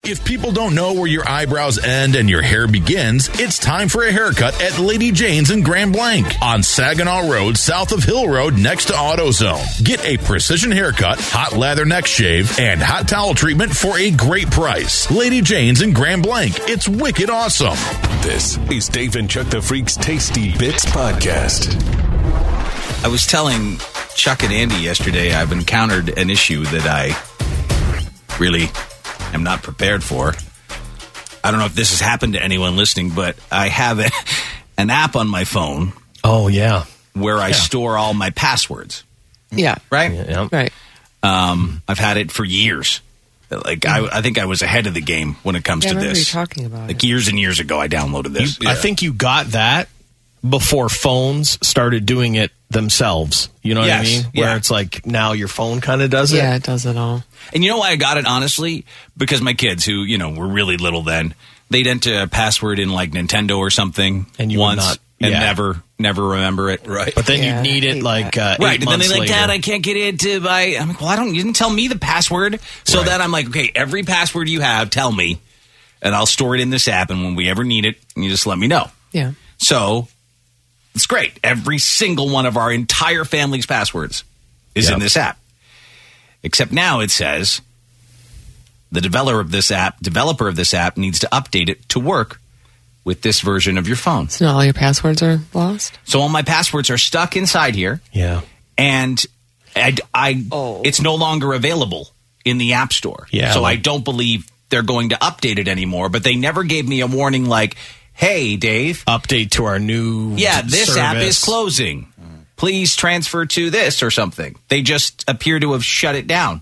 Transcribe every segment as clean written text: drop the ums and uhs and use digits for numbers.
If people don't know where your eyebrows end and your hair begins, it's time for a haircut at Lady Jane's in Grand Blanc on Saginaw Road, south of Hill Road, next to AutoZone. Get a precision haircut, hot lather neck shave, and hot towel treatment for a great price. Lady Jane's in Grand Blanc. It's wicked awesome. This is Dave and Chuck the Freak's Tasty Bits Podcast. I was telling Chuck and Andy yesterday I've encountered an issue that I really am not prepared for. I don't know if this has happened to anyone listening, but I have an app on my phone. Oh, yeah. Where I store all my passwords. Yeah. Right? Yeah. Right. I've had it for years. Like, I think I was ahead of the game when it comes to I remember this. you talking about like it. years and years ago, I downloaded this. I think you got that before phones started doing it themselves. You know what I Yes, mean? yeah. Where it's like now your phone kind of does it. Yeah, it does it all. And you know why I got it, honestly? Because my kids, who, were really little then, they'd enter a password in like Nintendo or something And you would once not- and yeah. never remember it. Right. But then Yeah, you need I it hate like that. 8 Right, and then months they're like, later. Dad, I can't get into my... I'm like, well, you didn't tell me the password. So Right. then I'm like, okay, every password you have, tell me, and I'll store it in this app, and when we ever need it, you just let me know. Yeah. So it's great. Every single one of our entire family's passwords is in this app. Except now it says the developer of this app needs to update it to work with this version of your phone. So now all your passwords are lost? So all my passwords are stuck inside here, Yeah. and it's no longer available in the App Store. Yeah, So like- I don't believe they're going to update it anymore, but they never gave me a warning like, hey, Dave, Update to our new this app is service. closing. Please transfer to this or something. They just appear to have shut it down.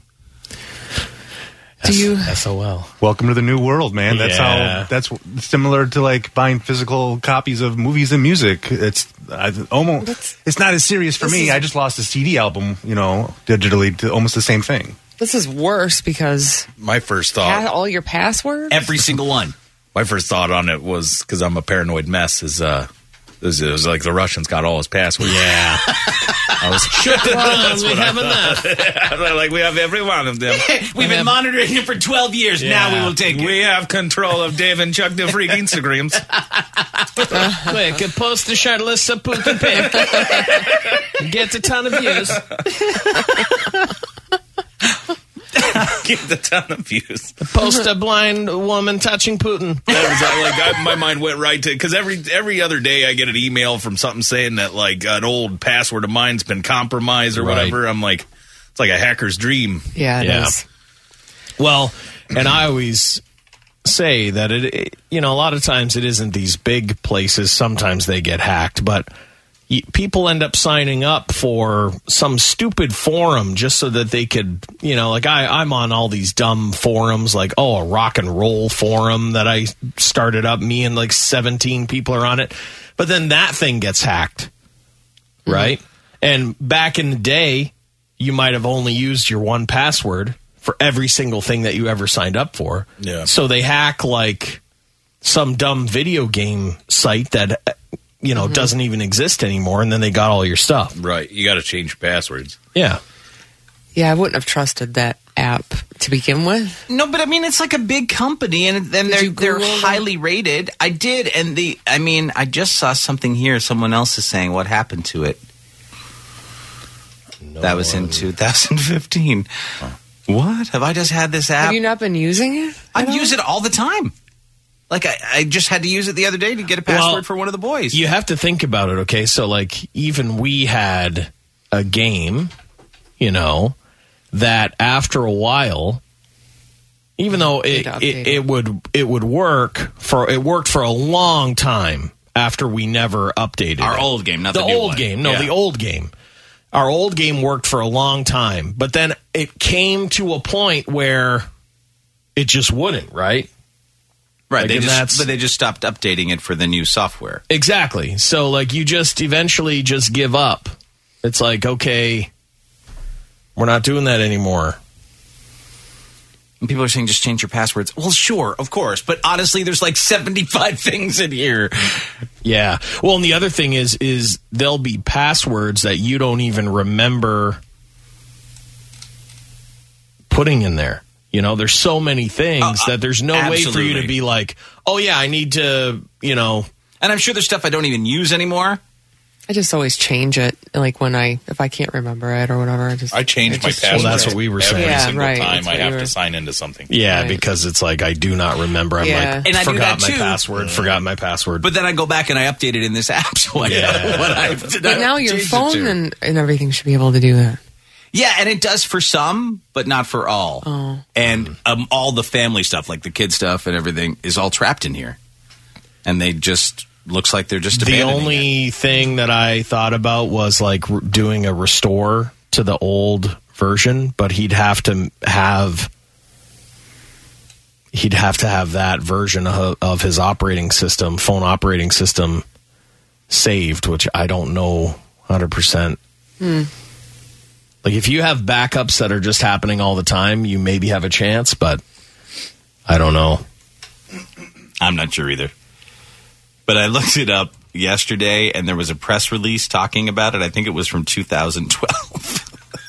Do you... SOL. Welcome to the new world, man. That's Yeah. that's similar to like buying physical copies of movies and music. It's it's not as serious for me. I just lost a CD album, digitally to almost the same thing. This is worse because My first thought, all your passwords? Every single one. my first thought on it was, because I'm a paranoid mess, is it was like the Russians got all his passwords. Yeah. I was we have enough. like, we have every one of them. We've been monitoring it for 12 years. Now we will take it. We have control of Dave and Chuck the Freak Instagrams. Quick, post a shirtless Putin pic. Get a ton of views. Get a ton of views. Post a blind woman touching Putin. That was my mind went right to, because every other day I get an email from something saying that like an old password of mine's been compromised or Right. whatever. I'm like, it's like a hacker's dream. Yeah, it is. Well, and I always say that a lot of times it isn't these big places. Sometimes they get hacked, but people end up signing up for some stupid forum just so that they could, like I'm on all these dumb forums, like, a rock and roll forum that I started up. Me and like 17 people are on it. But then that thing gets hacked, right? And back in the day, you might have only used your one password for every single thing that you ever signed up for. Yeah. So they hack like some dumb video game site that doesn't even exist anymore, and then they got all your stuff. Right. You got to change your passwords. Yeah. Yeah, I wouldn't have trusted that app to begin with. No, but I mean, it's like a big company, and they're you Google them? highly rated. I did, and I just saw something here. Someone else is saying what happened to it. That was in 2015. What? Have I just had this app? Have you not been using it? I use it all the time. Like, I just had to use it the other day to get a password for one of the boys. You have to think about it, okay? So, like, even we had a game, that after a while, even though it would work it worked for a long time after we never updated Our it. old game, not the new old one. game. No, Yeah. the old game. Our old game worked for a long time, but then it came to a point where it just wouldn't, right? Right, Like, they just stopped updating it for the new software. Exactly. So, like, you just eventually just give up. It's like, okay, we're not doing that anymore. And people are saying just change your passwords. Well, sure, of course. But honestly, there's like 75 things in here. Yeah. Well, and the other thing is there'll be passwords that you don't even remember putting in there. You know, there's so many things that there's no way for you to absolutely. be like, oh, yeah, I need to, you know. And I'm sure there's stuff I don't even use anymore. I just always change it, like if I can't remember it or whatever. I change my password. Well, that's what we were saying. Every Yeah, single right. time That's I what have you to were- sign into something. Yeah, Right. because it's like I do not remember. I'm Yeah. like, And I do forgot that my too. password, forgot my password. But then I go back and I update it in this app. So I know what I've But now your changed it phone to. and everything should be able to do that. Yeah, and it does for some, but not for all. Oh. And all the family stuff, like the kid stuff and everything, is all trapped in here. And they just looks like they're just the abandoning it. only thing that I thought about was like doing a restore to the old version, but he'd have to have that version of his phone operating system saved, which I don't know 100%. Like if you have backups that are just happening all the time, you maybe have a chance, but I don't know. I'm not sure either. But I looked it up yesterday, and there was a press release talking about it. I think it was from 2012.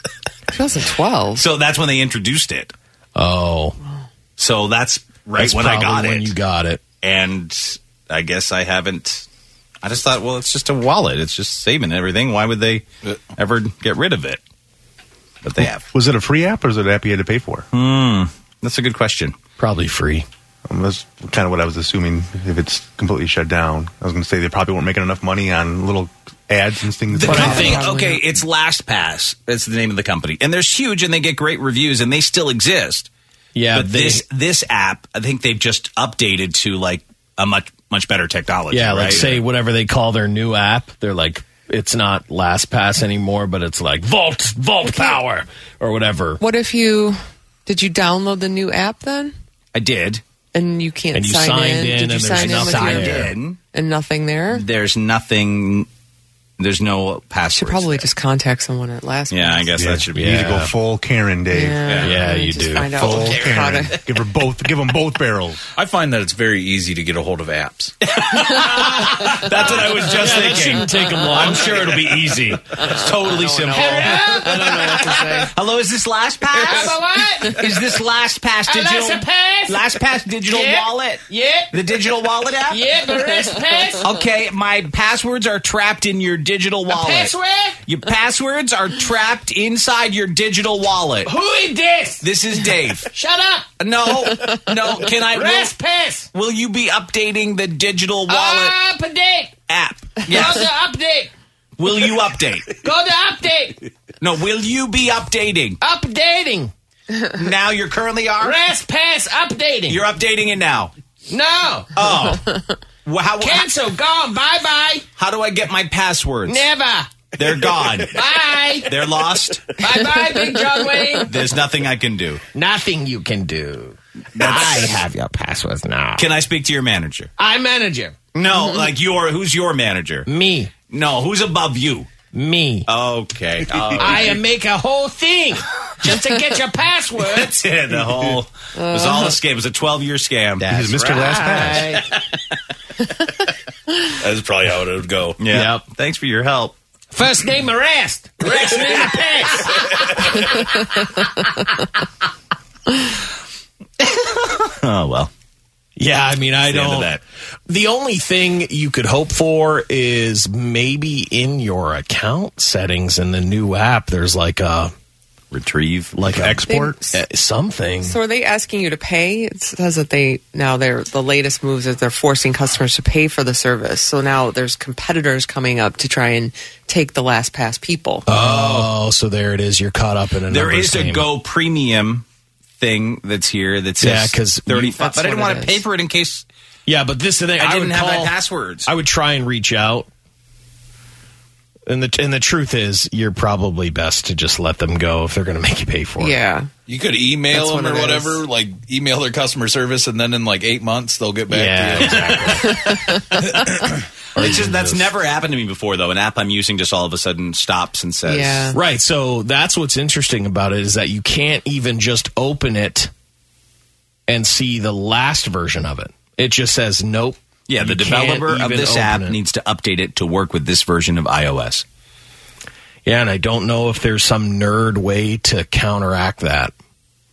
2012. So that's when they introduced it. Oh, So that's that's when I probably got when it. you got it. And I guess I haven't. I just thought, well, it's just a wallet. It's just saving everything. Why would they ever get rid of it? But they have. Was it a free app or is it an app you had to pay for? That's a good question. Probably free. That's kind of what I was assuming. If it's completely shut down, I was going to say they probably weren't making enough money on little ads and things. The But I company, think- okay, it's LastPass. That's the name of the company, and they're huge, and they get great reviews, and they still exist. Yeah, But this app, I think they've just updated to like a much better technology. Yeah, like right? say whatever they call their new app, they're like, it's not LastPass anymore, but it's like Vault Power or whatever. What if did you download the new app then? I did. And you can't And you sign signed in? in Did you and there's sign in with nothing your there. and nothing there? There's nothing. There's no password. Should probably just contact someone at LastPass. Yeah, I guess Yeah, that should be. you need to go Yeah. full Karen, Dave. Yeah, you just do. Find out Full how Karen. to- Give them both barrels. I find that it's very easy to get a hold of apps. That's what I was just It shouldn't take them long. I'm sure it'll be easy. It's totally simple. I don't know what to say. Hello, is this LastPass? Is this LastPass digital? LastPass digital wallet? Yeah, The digital wallet app? yeah, the rest pass. Okay, my passwords are trapped in your digital wallet. Password? Your passwords are trapped inside your digital wallet. Who is this? This is Dave. Shut up. No. Can I? Rest pass. Will you be updating the digital wallet Update. app? Go Yes. to update. Will you update? Go to update. No. Will you be updating? Updating. Now you currently are. Rest pass updating. You're updating it now. No. Oh. Well, Cancel. Gone. Bye-bye. how do I get my passwords? Never. They're gone. Bye. They're lost. Bye-bye, Big John Wayne. There's nothing I can do. Nothing you can do. I have your passwords now. Can I speak to your manager? I'm manager. No, like who's your manager? Me. No, who's above you? Me. Okay. I make a whole thing just to get your password. That's it. The whole it was all a scam. It was a 12-year scam. He's Mr. LastPass. That's probably how it would go. Yeah. Yep. Thanks for your help. First name Arrest. Last name Pass. Oh well. Yeah, I mean, I the end of don't. that. The only thing you could hope for is maybe in your account settings in the new app, there's like a Export. something. So are they asking you to pay? It says that the latest moves is they're forcing customers to pay for the service. So now there's competitors coming up to try and take the LastPass people. Oh, so there it is. You're caught up in a There numbers is a game. Go Premium thing that's here that says Yeah, 'cause 35. That's But I didn't what want it to pay is. for it in case Yeah, but this is the thing. I didn't would have my call- passwords. I would try and reach out. And the truth is, you're probably best to just let them go if they're going to make you pay for it. Yeah. You could email That's them what or it whatever, is. like email their customer service, and then in like 8 months they'll get back Yeah, to you. exactly. It's just, that's never happened to me before, though. An app I'm using just all of a sudden stops and says, Yeah. Right. So that's what's interesting about it is that you can't even just open and see the last version of it. It just says, nope. Yeah, the You developer can't of even this open app it. needs to update it to work with this version of iOS. Yeah, and I don't know if there's some nerd way to counteract that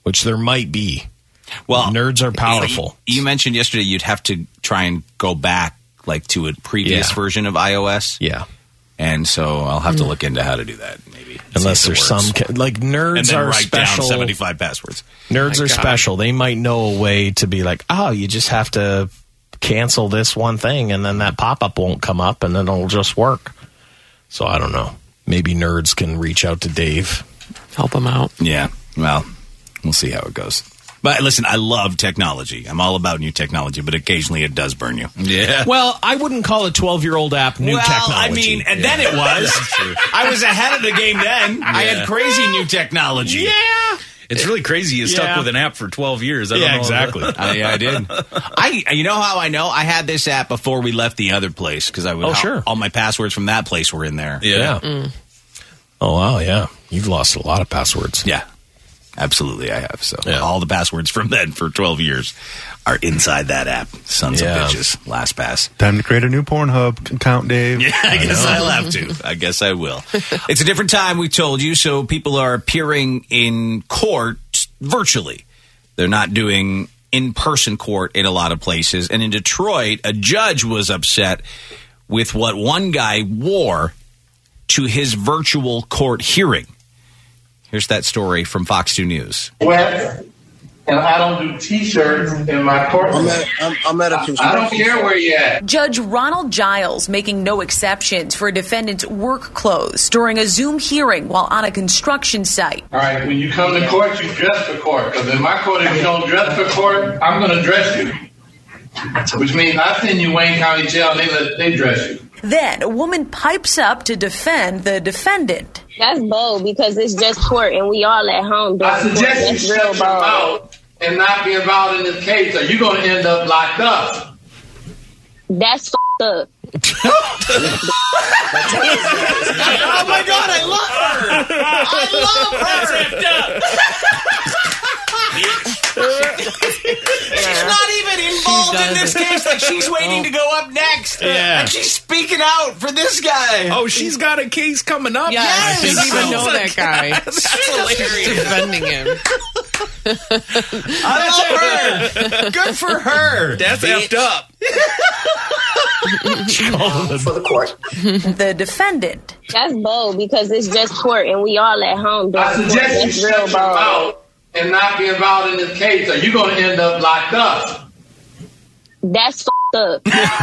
which there might be. Well, nerds are powerful. You mentioned yesterday you'd have to try and go back like to a previous version of iOS. Yeah. And so I'll have to look into how to do that, maybe. Unless there's some... Like, nerds and then are write special. down 75 passwords. Nerds are special. They might know a way to be like, oh, you just have to cancel this one thing, and then that pop-up won't come up, and then it'll just work. So I don't know. Maybe nerds can reach out to Dave. Help him out. Yeah. Well, we'll see how it goes. But listen, I love technology. I'm all about new technology, but occasionally it does burn you. Yeah. Well, I wouldn't call a 12-year-old app new technology. I mean, and then it was. I was ahead of the game then. I had crazy new technology. Yeah. It's really crazy you stuck with an app for 12 years. I don't know exactly. I did. You know how I know? I had this app before we left the other place because I would. Sure. All my passwords from that place were in there. Yeah. Oh, wow, yeah. You've lost a lot of passwords. Yeah. Absolutely, I have. So Yeah. all the passwords from then for 12 years are inside that app. Sons of Yeah. bitches. LastPass. Time to create a new Pornhub account, Dave. Yeah, I guess I'll have to. I guess I will. It's a different time, we told you, so people are appearing in court virtually. They're not doing in-person court in a lot of places. And in Detroit, a judge was upset with what one guy wore to his virtual court hearing. Here's that story from Fox 2 News. Wet, and I don't do T-shirts in my courtroom. I'm at a I don't care where you're at. Judge Ronald Giles making no exceptions for a defendant's work clothes during a Zoom hearing while on a construction site. All right, when you come to court, you dress for court. Because in my court, if you don't dress for court, I'm going to dress you. Which means I send you Wayne County Jail and they dress you. Then a woman pipes up to defend the defendant. That's bold because it's just court and we all at home doing I suggest you shut your mouth and not be involved in this case or you're going to end up locked up. That's f***ed up. Oh my God, I love her! I love her! She's not even involved in this case. Like, she's waiting to go up next. Yeah. And she's speaking out for this guy. Oh, she's got a case coming up? Yes, I didn't even know that guy. That's hilarious. Defending him. I love her. Good for her. That's effed up. for the court. The defendant. That's bold because it's just court and we all at home doing I court. suggest you That's shut real your bold. mouth and not be involved in this case or you're going to end up locked up. That's f***ed up.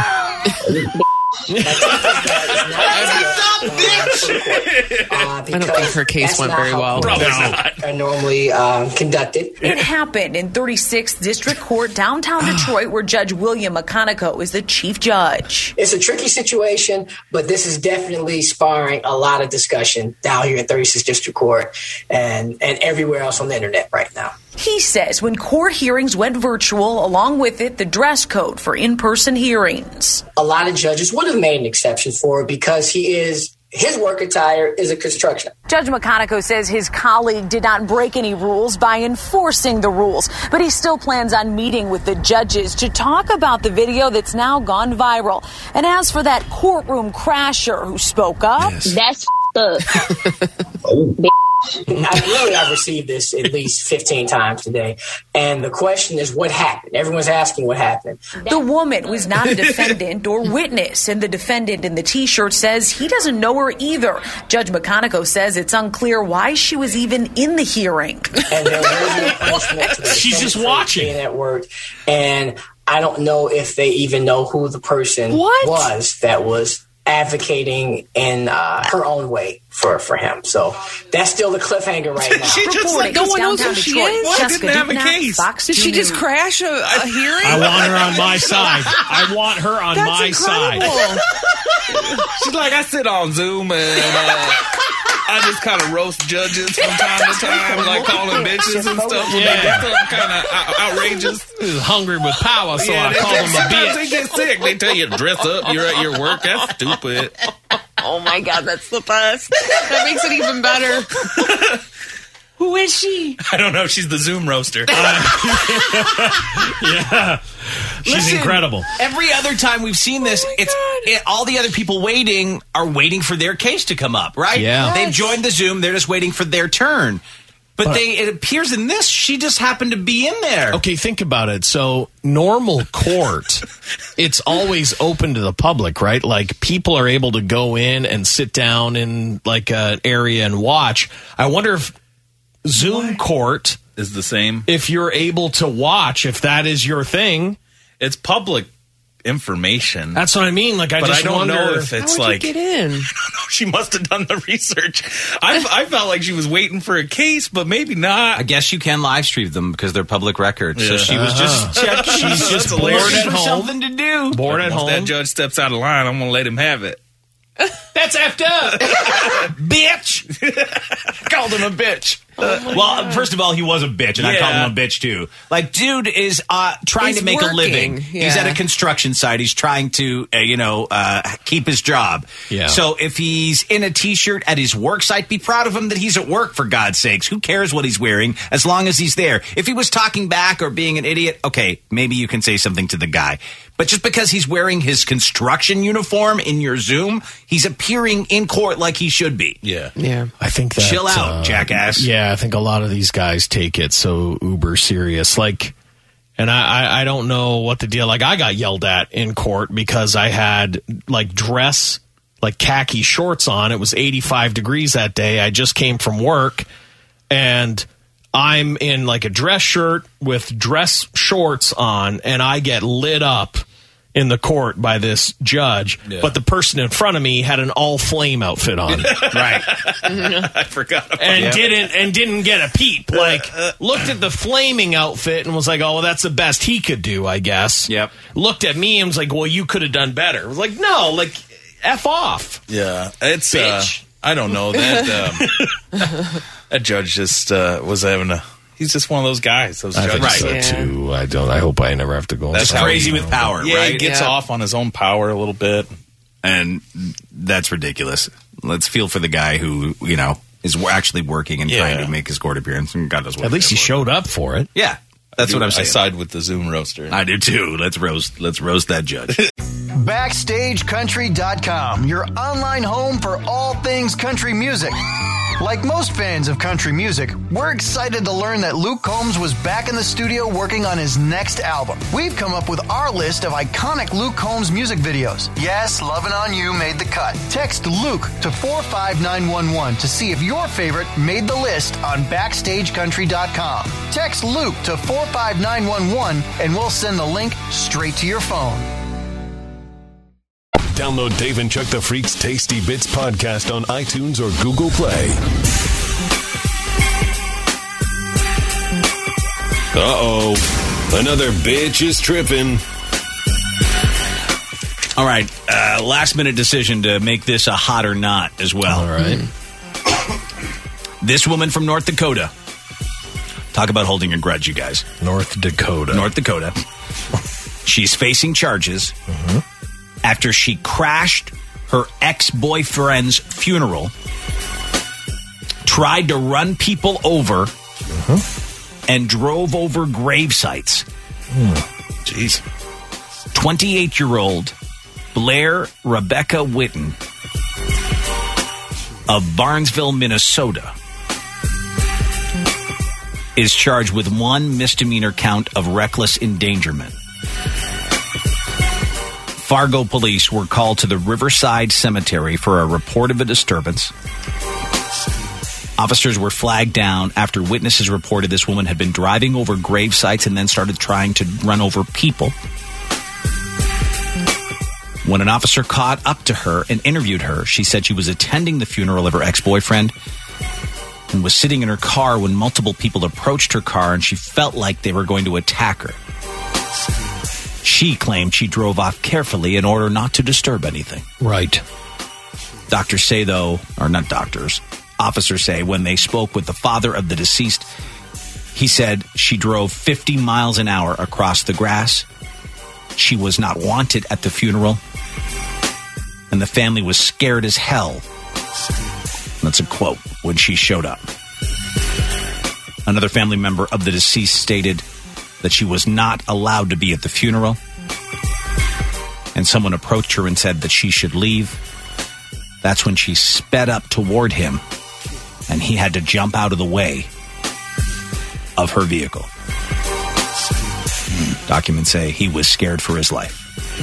I don't think her case went very well. Probably not. Are normally conducted. It happened in 36th District Court, downtown Detroit, where Judge William McConaughey is the chief judge. It's a tricky situation, but this is definitely sparring a lot of discussion down here at 36th District Court and everywhere else on the internet right now. He says when court hearings went virtual, along with it, the dress code for in-person hearings. A lot of judges would have made an exception for it because his work attire is a construction. Judge McConaughey says his colleague did not break any rules by enforcing the rules, but he still plans on meeting with the judges to talk about the video that's now gone viral. And as for that courtroom crasher who spoke up, That's f***ed up. I've received this at least 15 times today. And the question is, what happened? Everyone's asking what happened. the woman was not a defendant or witness, and the defendant in the T-shirt says he doesn't know her either. Judge McConaughey says it's unclear why she was even in the hearing. And there was no punishment to the She's just defendant for watching. being at work. And I don't know if they even know who the person was that was advocating in her own way for him. So that's still the cliffhanger right now. She just like, no one knows who she is? Well, didn't have a case. Did she just crash a hearing? I want her on my side. I want her on That's my incredible. side. She's like, I sit on Zoom and I just kind of roast judges from time to time, like calling bitches and stuff. When they do something kind of outrageous. Hungry with power, so I call them a sometimes they bitch. get sick. They tell you to dress up. You're at your work. That's stupid. Oh my God, that's the best. That makes it even better. Who is she? I don't know. She's the Zoom roaster. Yeah. She's incredible. Every other time we've seen this, all the other people waiting are waiting for their case to come up, right? Yeah. They've joined the Zoom. They're just waiting for their turn. But it appears in this, she just happened to be in there. Okay, think about it. So normal court, it's always open to the public, right? Like people are able to go in and sit down in like an area and watch. I wonder if Zoom court is the same. If you're able to watch, if that is your thing. It's public information. That's what I mean. Like, I don't know if it's How would you get in? I don't know. She must have done the research. I felt like she was waiting for a case, but maybe not. I guess you can live stream them because they're public records. Yeah. So she was just checking. She's just bored at home. Something to do. Bored at home. Once that judge steps out of line, I'm going to let him have it. That's effed up. Bitch. Called him a bitch. Well, first of all, he was a bitch, and I called him a bitch, too. Like, dude is trying to make a living. Yeah. He's at a construction site. He's trying to, keep his job. Yeah. So if he's in a T-shirt at his work site, be proud of him that he's at work, for God's sakes. Who cares what he's wearing, as long as he's there? If he was talking back or being an idiot, okay, maybe you can say something to the guy. But just because he's wearing his construction uniform in your Zoom, he's appearing in court like he should be. Yeah. I think that... Chill out, jackass. Yeah, I think a lot of these guys take it so uber serious. Like, and I don't know what the deal... Like, I got yelled at in court because I had, like, dress, like, khaki shorts on. It was 85 degrees that day. I just came from work, and... I'm in like a dress shirt with dress shorts on, and I get lit up in the court by this judge. Yeah. But the person in front of me had an all flame outfit on. Right. I forgot about didn't get a peep. Like, looked at the flaming outfit and was like, oh, well, that's the best he could do, I guess. Yep. Looked at me and was like, well, you could have done better. I was like, no, like, F off. Yeah. It's, bitch. I don't know. That judge just was having he's just one of those guys. Those judges. Right. So too. I hope I never have to go. That's crazy with power, yeah, right? He gets off on his own power a little bit. And that's ridiculous. Let's feel for the guy who, is actually working and trying to make his court appearance. And God knows what. At least he showed up for it. Yeah. That's what I'm saying. I side with the Zoom roaster. I do too. Let's roast that judge. BackstageCountry.com, your online home for all things country music. Like most fans of country music, we're excited to learn that Luke Combs was back in the studio working on his next album. We've come up with our list of iconic Luke Combs music videos. Yes, Lovin' On You made the cut. Text Luke to 45911 to see if your favorite made the list on BackstageCountry.com. Text Luke to 45911 and we'll send the link straight to your phone. Download Dave and Chuck the Freak's Tasty Bits podcast on iTunes or Google Play. Uh-oh. Another bitch is tripping. All right. Last minute decision to make this a hot or not as well. All right. This woman from North Dakota. Talk about holding a grudge, you guys. North Dakota. She's facing charges after she crashed her ex-boyfriend's funeral, tried to run people over, and drove over grave sites. Jeez. 28-year-old Blair Rebecca Witten of Barnesville, Minnesota, is charged with one misdemeanor count of reckless endangerment. Fargo police were called to the Riverside Cemetery for a report of a disturbance. Officers were flagged down after witnesses reported this woman had been driving over grave sites and then started trying to run over people. When an officer caught up to her and interviewed her, she said she was attending the funeral of her ex-boyfriend and was sitting in her car when multiple people approached her car and she felt like they were going to attack her. She claimed she drove off carefully in order not to disturb anything. Right. Doctors say, though, or not doctors, officers say when they spoke with the father of the deceased, he said she drove 50 miles an hour across the grass. She was not wanted at the funeral, and the family was scared as hell. That's a quote when she showed up. Another family member of the deceased stated that she was not allowed to be at the funeral, and someone approached her and said that she should leave. That's when she sped up toward him, and he had to jump out of the way. of her vehicle. Documents say he was scared for his life.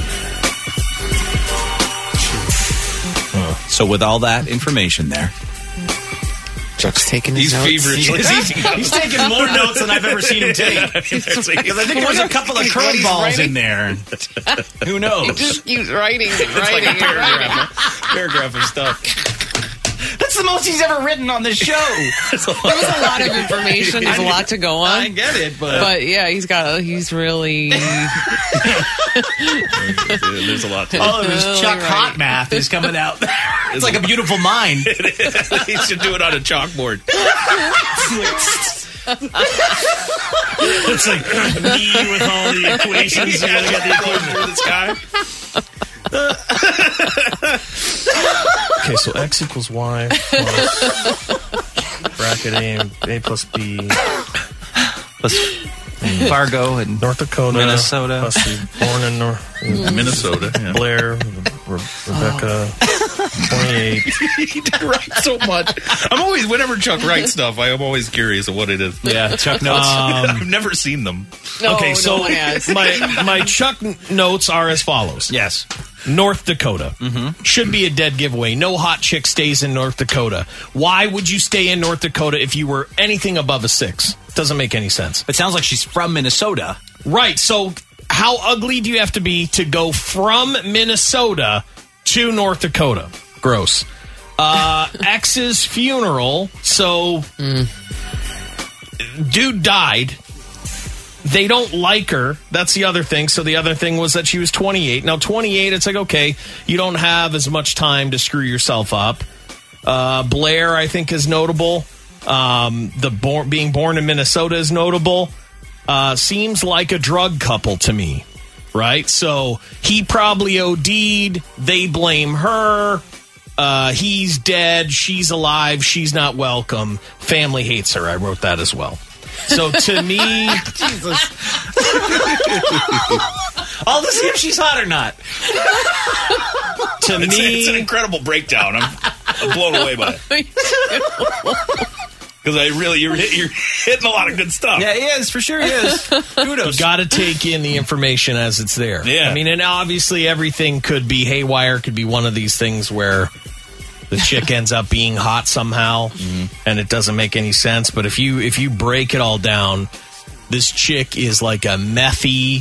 So with all that information there, Chuck's taking his notes. He's taking more notes than I've ever seen him take. Because I think there's a couple of curveballs in there. Who knows? He just keeps writing and It's like writing a and writing. paragraph of stuff. That's the most he's ever written on this show. There was a lot of information. There's a lot to go on. I get it, but yeah, he's really. There's a lot to all of his Chuck Hot math is coming out. It's like a beautiful mind. He should do it on a chalkboard. It's like me with all the equations. You gotta get the equation for the sky. Okay, so X equals Y plus bracket A plus B plus Fargo and North Dakota, Minnesota. Plus born in Minnesota. Yeah. Blair, Rebecca, 28. He did write so much. I'm always, whenever Chuck writes stuff, I'm always curious of what it is. Yeah, Chuck notes. I've never seen them. No, Okay, so no one has. my Chuck notes are as follows. Yes. North Dakota. Should be a dead giveaway. No hot chick stays in North Dakota. Why would you stay in North Dakota if you were anything above a 6? Doesn't make any sense. It sounds like she's from Minnesota. Right, so how ugly do you have to be to go from Minnesota to North Dakota? Gross. X's funeral, so dude died. They don't like her. That's the other thing. So the other thing was that she was 28. Now, 28, it's like, okay, you don't have as much time to screw yourself up. Blair, I think, is notable. Being born in Minnesota is notable. Seems like a drug couple to me, right? So he probably OD'd. They blame her. He's dead. She's alive. She's not welcome. Family hates her. I wrote that as well. So to me, Jesus. All to see if she's hot or not. To me, it's an incredible breakdown. I'm blown away by it. Because you're hitting a lot of good stuff. Yeah, he is. For sure he is. Kudos. You got to take in the information as it's there. Yeah. I mean, and obviously everything could be haywire. Could be one of these things where the chick ends up being hot somehow, and it doesn't make any sense. But if you break it all down, this chick is like a methy.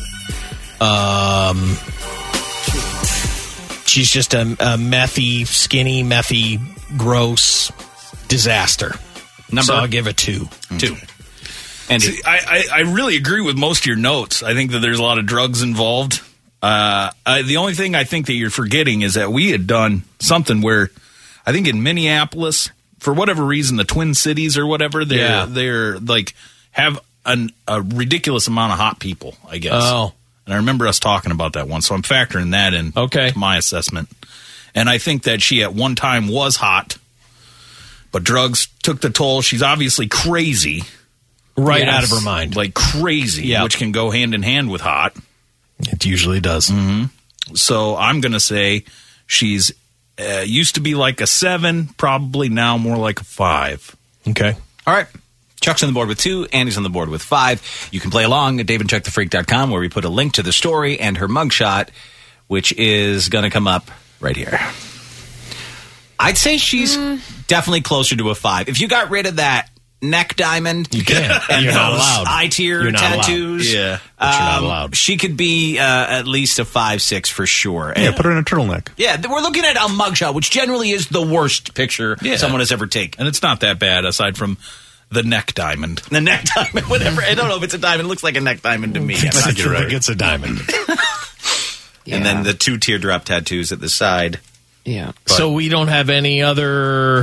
She's just a methy, skinny, methy, gross disaster. So I'll give it 2. 2. And see, I really agree with most of your notes. I think that there's a lot of drugs involved. The only thing I think that you're forgetting is that we had done something where I think in Minneapolis, for whatever reason, the Twin Cities or whatever, they're like have a ridiculous amount of hot people, I guess. Oh. And I remember us talking about that one, so I'm factoring that in to my assessment. And I think that she at one time was hot, but drugs took the toll. She's obviously crazy. Right out of her mind. Like crazy, which can go hand in hand with hot. It usually does. So I'm going to say she's used to be like a 7, probably now more like a 5. Okay. All right. Chuck's on the board with 2. Andy's on the board with 5. You can play along at daveandchuckthefreak.com where we put a link to the story and her mugshot, which is going to come up right here. I'd say she's definitely closer to a 5. If you got rid of that neck diamond, you can. And you're not those allowed. eye-tier tattoos, yeah, but you're not allowed. She could be at least a 5-6 for sure. Yeah, put her in a turtleneck. Yeah, we're looking at a mugshot, which generally is the worst picture someone has ever taken. And it's not that bad, aside from the neck diamond. The neck diamond, whatever. I don't know if it's a diamond. It looks like a neck diamond to me. It's a diamond. And then the 2 teardrop tattoos at the side. Yeah. So we don't have any other...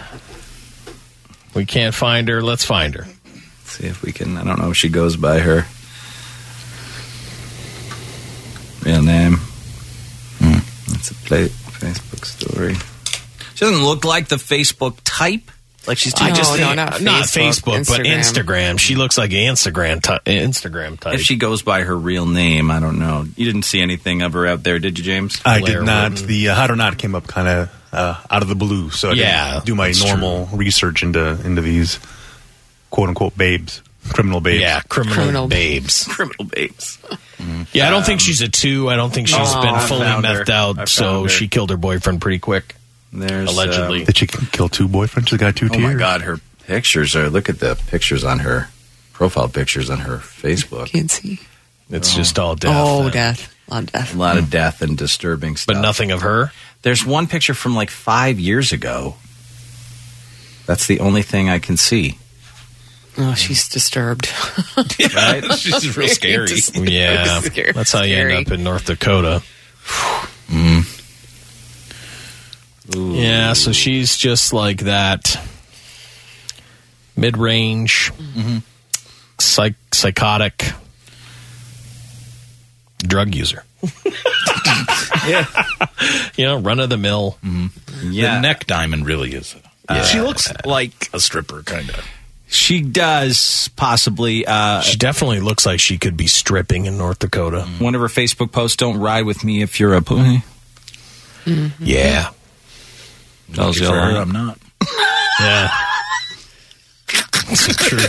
We can't find her. Let's find her. See if we can... I don't know if she goes by her real name. That's a Facebook story. She doesn't look like the Facebook type. Like she's too... not Facebook, but Instagram. She looks like an Instagram type. If she goes by her real name, I don't know. You didn't see anything of her out there, did you, James? I did not. The hot or not came up kind of out of the blue, so I didn't do my normal research into these quote unquote babes. Criminal babes. Yeah, criminal babes. Criminal babes. Yeah, I don't think she's a 2. I don't think she's been fully methed out, so she killed her boyfriend pretty quick. There's allegedly. Did she kill 2 boyfriends? She got 2 Oh tears. my God, her pictures are. Look at the pictures on her profile pictures on her Facebook. Can't see. It's just all death. Oh, then. death. A lot of death. A lot of death and disturbing stuff. But nothing of her? There's one picture from like 5 years ago. That's the only thing I can see. Oh, she's disturbed. Right? She's real scary. Yeah, Scary. that's how you end up in North Dakota. Yeah, so she's just like that mid-range, psychotic drug user. Yeah. You know, run-of-the-mill. Yeah. The neck diamond really is. She looks like a stripper, kind of. She does possibly. She definitely looks like she could be stripping in North Dakota. One of her Facebook posts, "Don't ride with me if you're a pussy." Yeah. Tells you For a her, lot. I'm not. Yeah. It's true.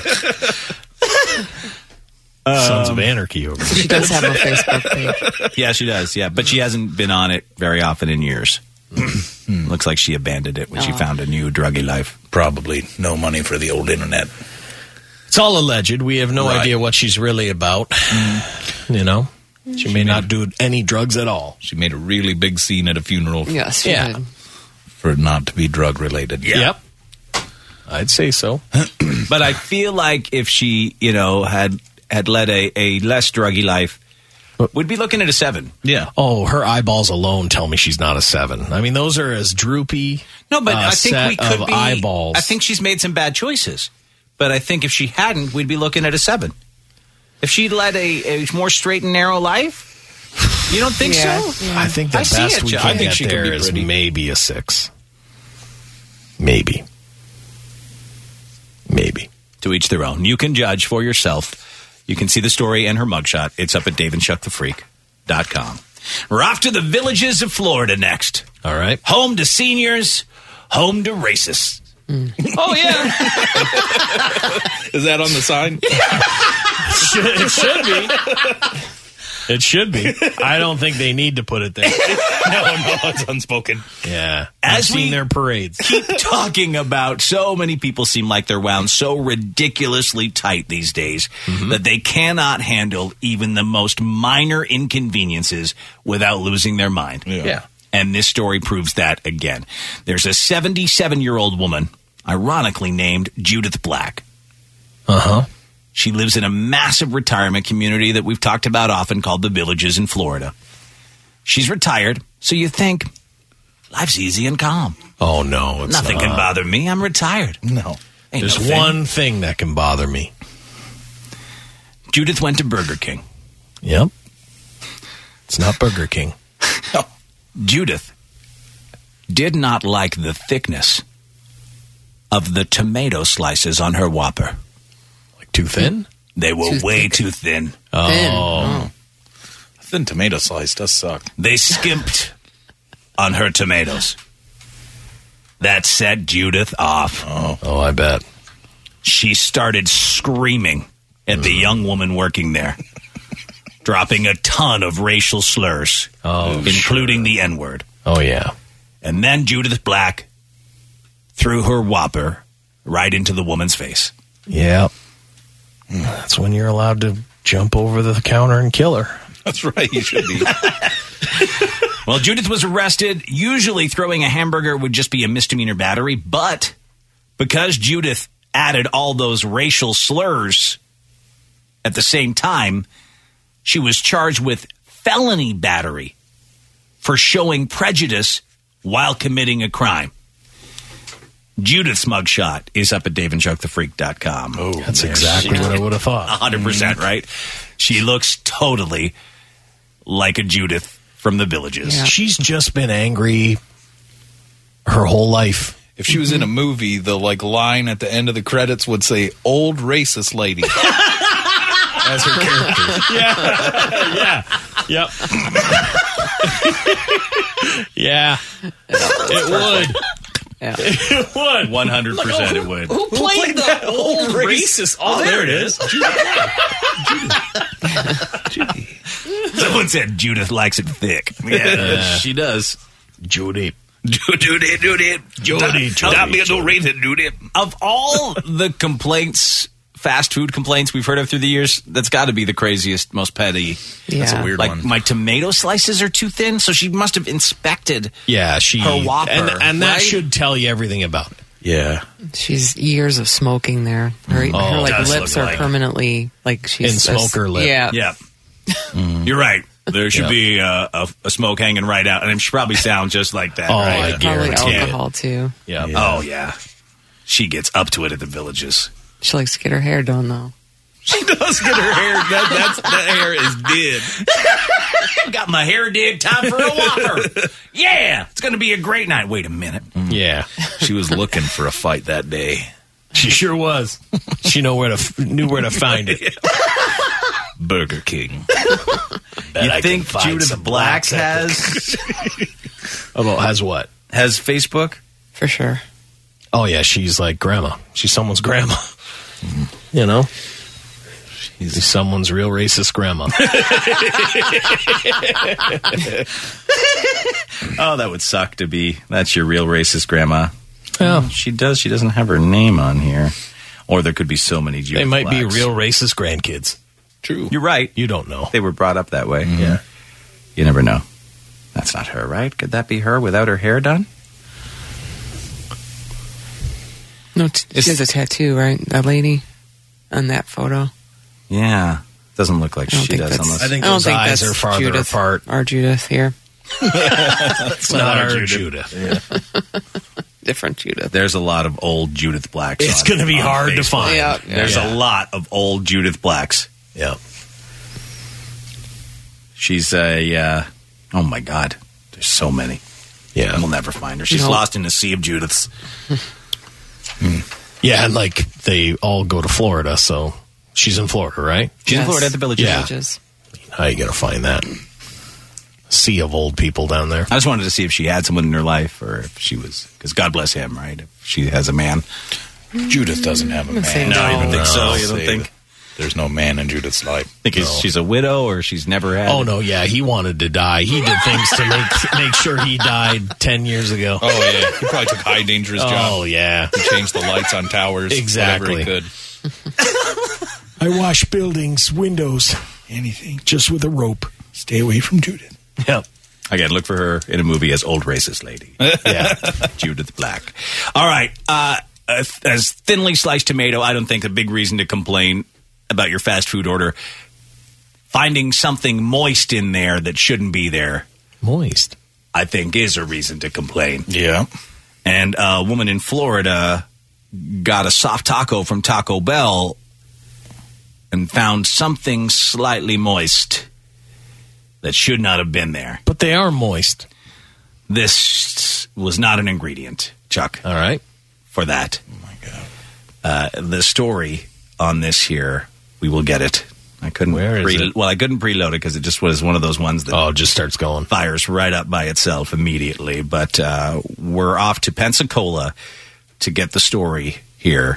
Sons of Anarchy over there. She does have a Facebook page. Yeah, she does. Yeah, but she hasn't been on it very often in years. Looks like she abandoned it when she found a new druggy life. Probably no money for the old internet. It's all alleged. We have no Right. idea what she's really about. You know? She may not do any drugs at all. She made a really big scene at a funeral Yes, she Yeah. did. for it not to be drug related. Yep. I'd say so. But I feel like if she, had led a less druggy life, we'd be looking at a 7. Yeah. Oh, her eyeballs alone tell me she's not a 7. I mean, those are as droopy. No, but I think set we could of be. eyeballs. I think she's made some bad choices. But I think if she hadn't, we'd be looking at a 7. If she led a more straight and narrow life, you don't think Yeah. so? I think the I see best it, we Joe. can I think get she could there be is pretty. maybe a 6. Maybe. To each their own. You can judge for yourself. You can see the story and her mugshot. It's up at daveandchuckthefreak.com. We're off to the villages of Florida next. All right. Home to seniors, home to racists. Oh, yeah. Is that on the sign? It should be. It should be. I don't think they need to put it there. No, it's unspoken. Yeah. I've As we seen their parades. keep talking about, so many people seem like they're wound so ridiculously tight these days that they cannot handle even the most minor inconveniences without losing their mind. Yeah. And this story proves that again. There's a 77-year-old woman, ironically named Judith Black. Uh-huh. She lives in a massive retirement community that we've talked about often called the Villages in Florida. She's retired, so you think, life's easy and calm. Oh, no. It's Nothing not. can bother me. I'm retired. No. Ain't There's no thing. one thing that can bother me. Judith went to Burger King. Yep. It's not Burger King. Judith did not like the thickness of the tomato slices on her Whopper. Like too thin? They were Too way thick. too thin. Oh. A thin tomato slice does suck. They skimped on her tomatoes. That set Judith off. Oh, I bet. She started screaming at the young woman working there, dropping a ton of racial slurs, including the N-word. Oh, yeah. And then Judith Black threw her Whopper right into the woman's face. Yeah. That's when you're allowed to jump over the counter and kill her. That's right. You should be. Well, Judith was arrested. Usually throwing a hamburger would just be a misdemeanor battery, but because Judith added all those racial slurs at the same time, she was charged with felony battery for showing prejudice while committing a crime. Judith's mugshot is up at daveandchuckthefreak.com. Oh, That's exactly what I would have thought. 100%, right? She looks totally like a Judith from the Villages. Yeah. She's just been angry her whole life. If she was in a movie, the line at the end of the credits would say "old racist lady" as her character. Yeah. Yep. Yeah. It would. Yeah. It would. 100% it would. Who played that old racist? Oh, there it is. Someone said Judith likes it thick. Yeah, she does. Judy. Judy. Stop being so racist, Judy. Of all the complaints, fast food complaints we've heard of through the years, that's got to be the craziest, most petty. That's a weird one. My tomato slices are too thin, so she must have inspected her Whopper. And that right? should tell you everything about it. Yeah. She's years of smoking there. Her lips are permanently she's in smoker lip. Yeah. Yeah. You're right. There should be a smoke hanging right out, and she probably sounds just like that. Oh, right? I guarantee Probably alcohol too. Yeah. Oh yeah. She gets up to it at the Villages. She likes to get her hair done though. She does get her hair. That hair is did. Got my hair did. Time for a Whopper. Yeah, it's going to be a great night. Wait a minute. Yeah. She was looking for a fight that day. She sure was. She knew where to find it. Burger King. You think Judith Black has what? Has Facebook? For sure. Oh yeah, she's like grandma. She's someone's grandma. You know? She's someone's real racist grandma. Oh, that would suck to be. That's your real racist grandma. Yeah. She doesn't have her name on here. Or there could be so many Judith They might be Blacks. real racist grandkids. True. You're right. You don't know. They were brought up that way. Yeah. You never know. That's not her, right? Could that be her without her hair done? No, she has a tattoo, right? That lady on that photo. Yeah. Doesn't look like she does. I think those eyes are farther Judith, apart. Our Judith here. It's not our Judith. Yeah. Different Judith. There's a lot of old Judith Blacks. It's going to be hard to find. Yeah. There's a lot of old Judith Blacks. Yeah. She's oh my God. There's so many. Yeah. We'll never find her. She's lost in a sea of Judiths. Yeah, and they all go to Florida, so she's in Florida, right? She's in Florida at the Villages. Yeah. How you going to find that? Sea of old people down there. I just wanted to see if she had someone in her life or if she was, because God bless him, right? If she has a man. Judith doesn't have a man. No, you don't think so? You don't think? There's no man in Judith's life. Think she's a widow or she's never had? Oh, no, yeah. He wanted to die. He did things to make sure he died 10 years ago. Oh, yeah. He probably took a high dangerous job. Oh, yeah. He changed the lights on towers. Exactly. Whatever he could. I wash buildings, windows, anything. just with a rope. Stay away from Judith. Yep. Again, look for her in a movie as old racist lady. Yeah. Judith Black. All right. As thinly sliced tomato, I don't think a big reason to complain about your fast food order. Finding something moist in there that shouldn't be there. Moist? I think is a reason to complain. Yeah. And a woman in Florida got a soft taco from Taco Bell and found something slightly moist that should not have been there. But they are moist. This was not an ingredient, Chuck. All right. For that. Oh, my God. The story on this here, we will get it. I couldn't I couldn't preload it because it just was one of those ones that it just starts going. Fires right up by itself immediately. But we're off to Pensacola to get the story here.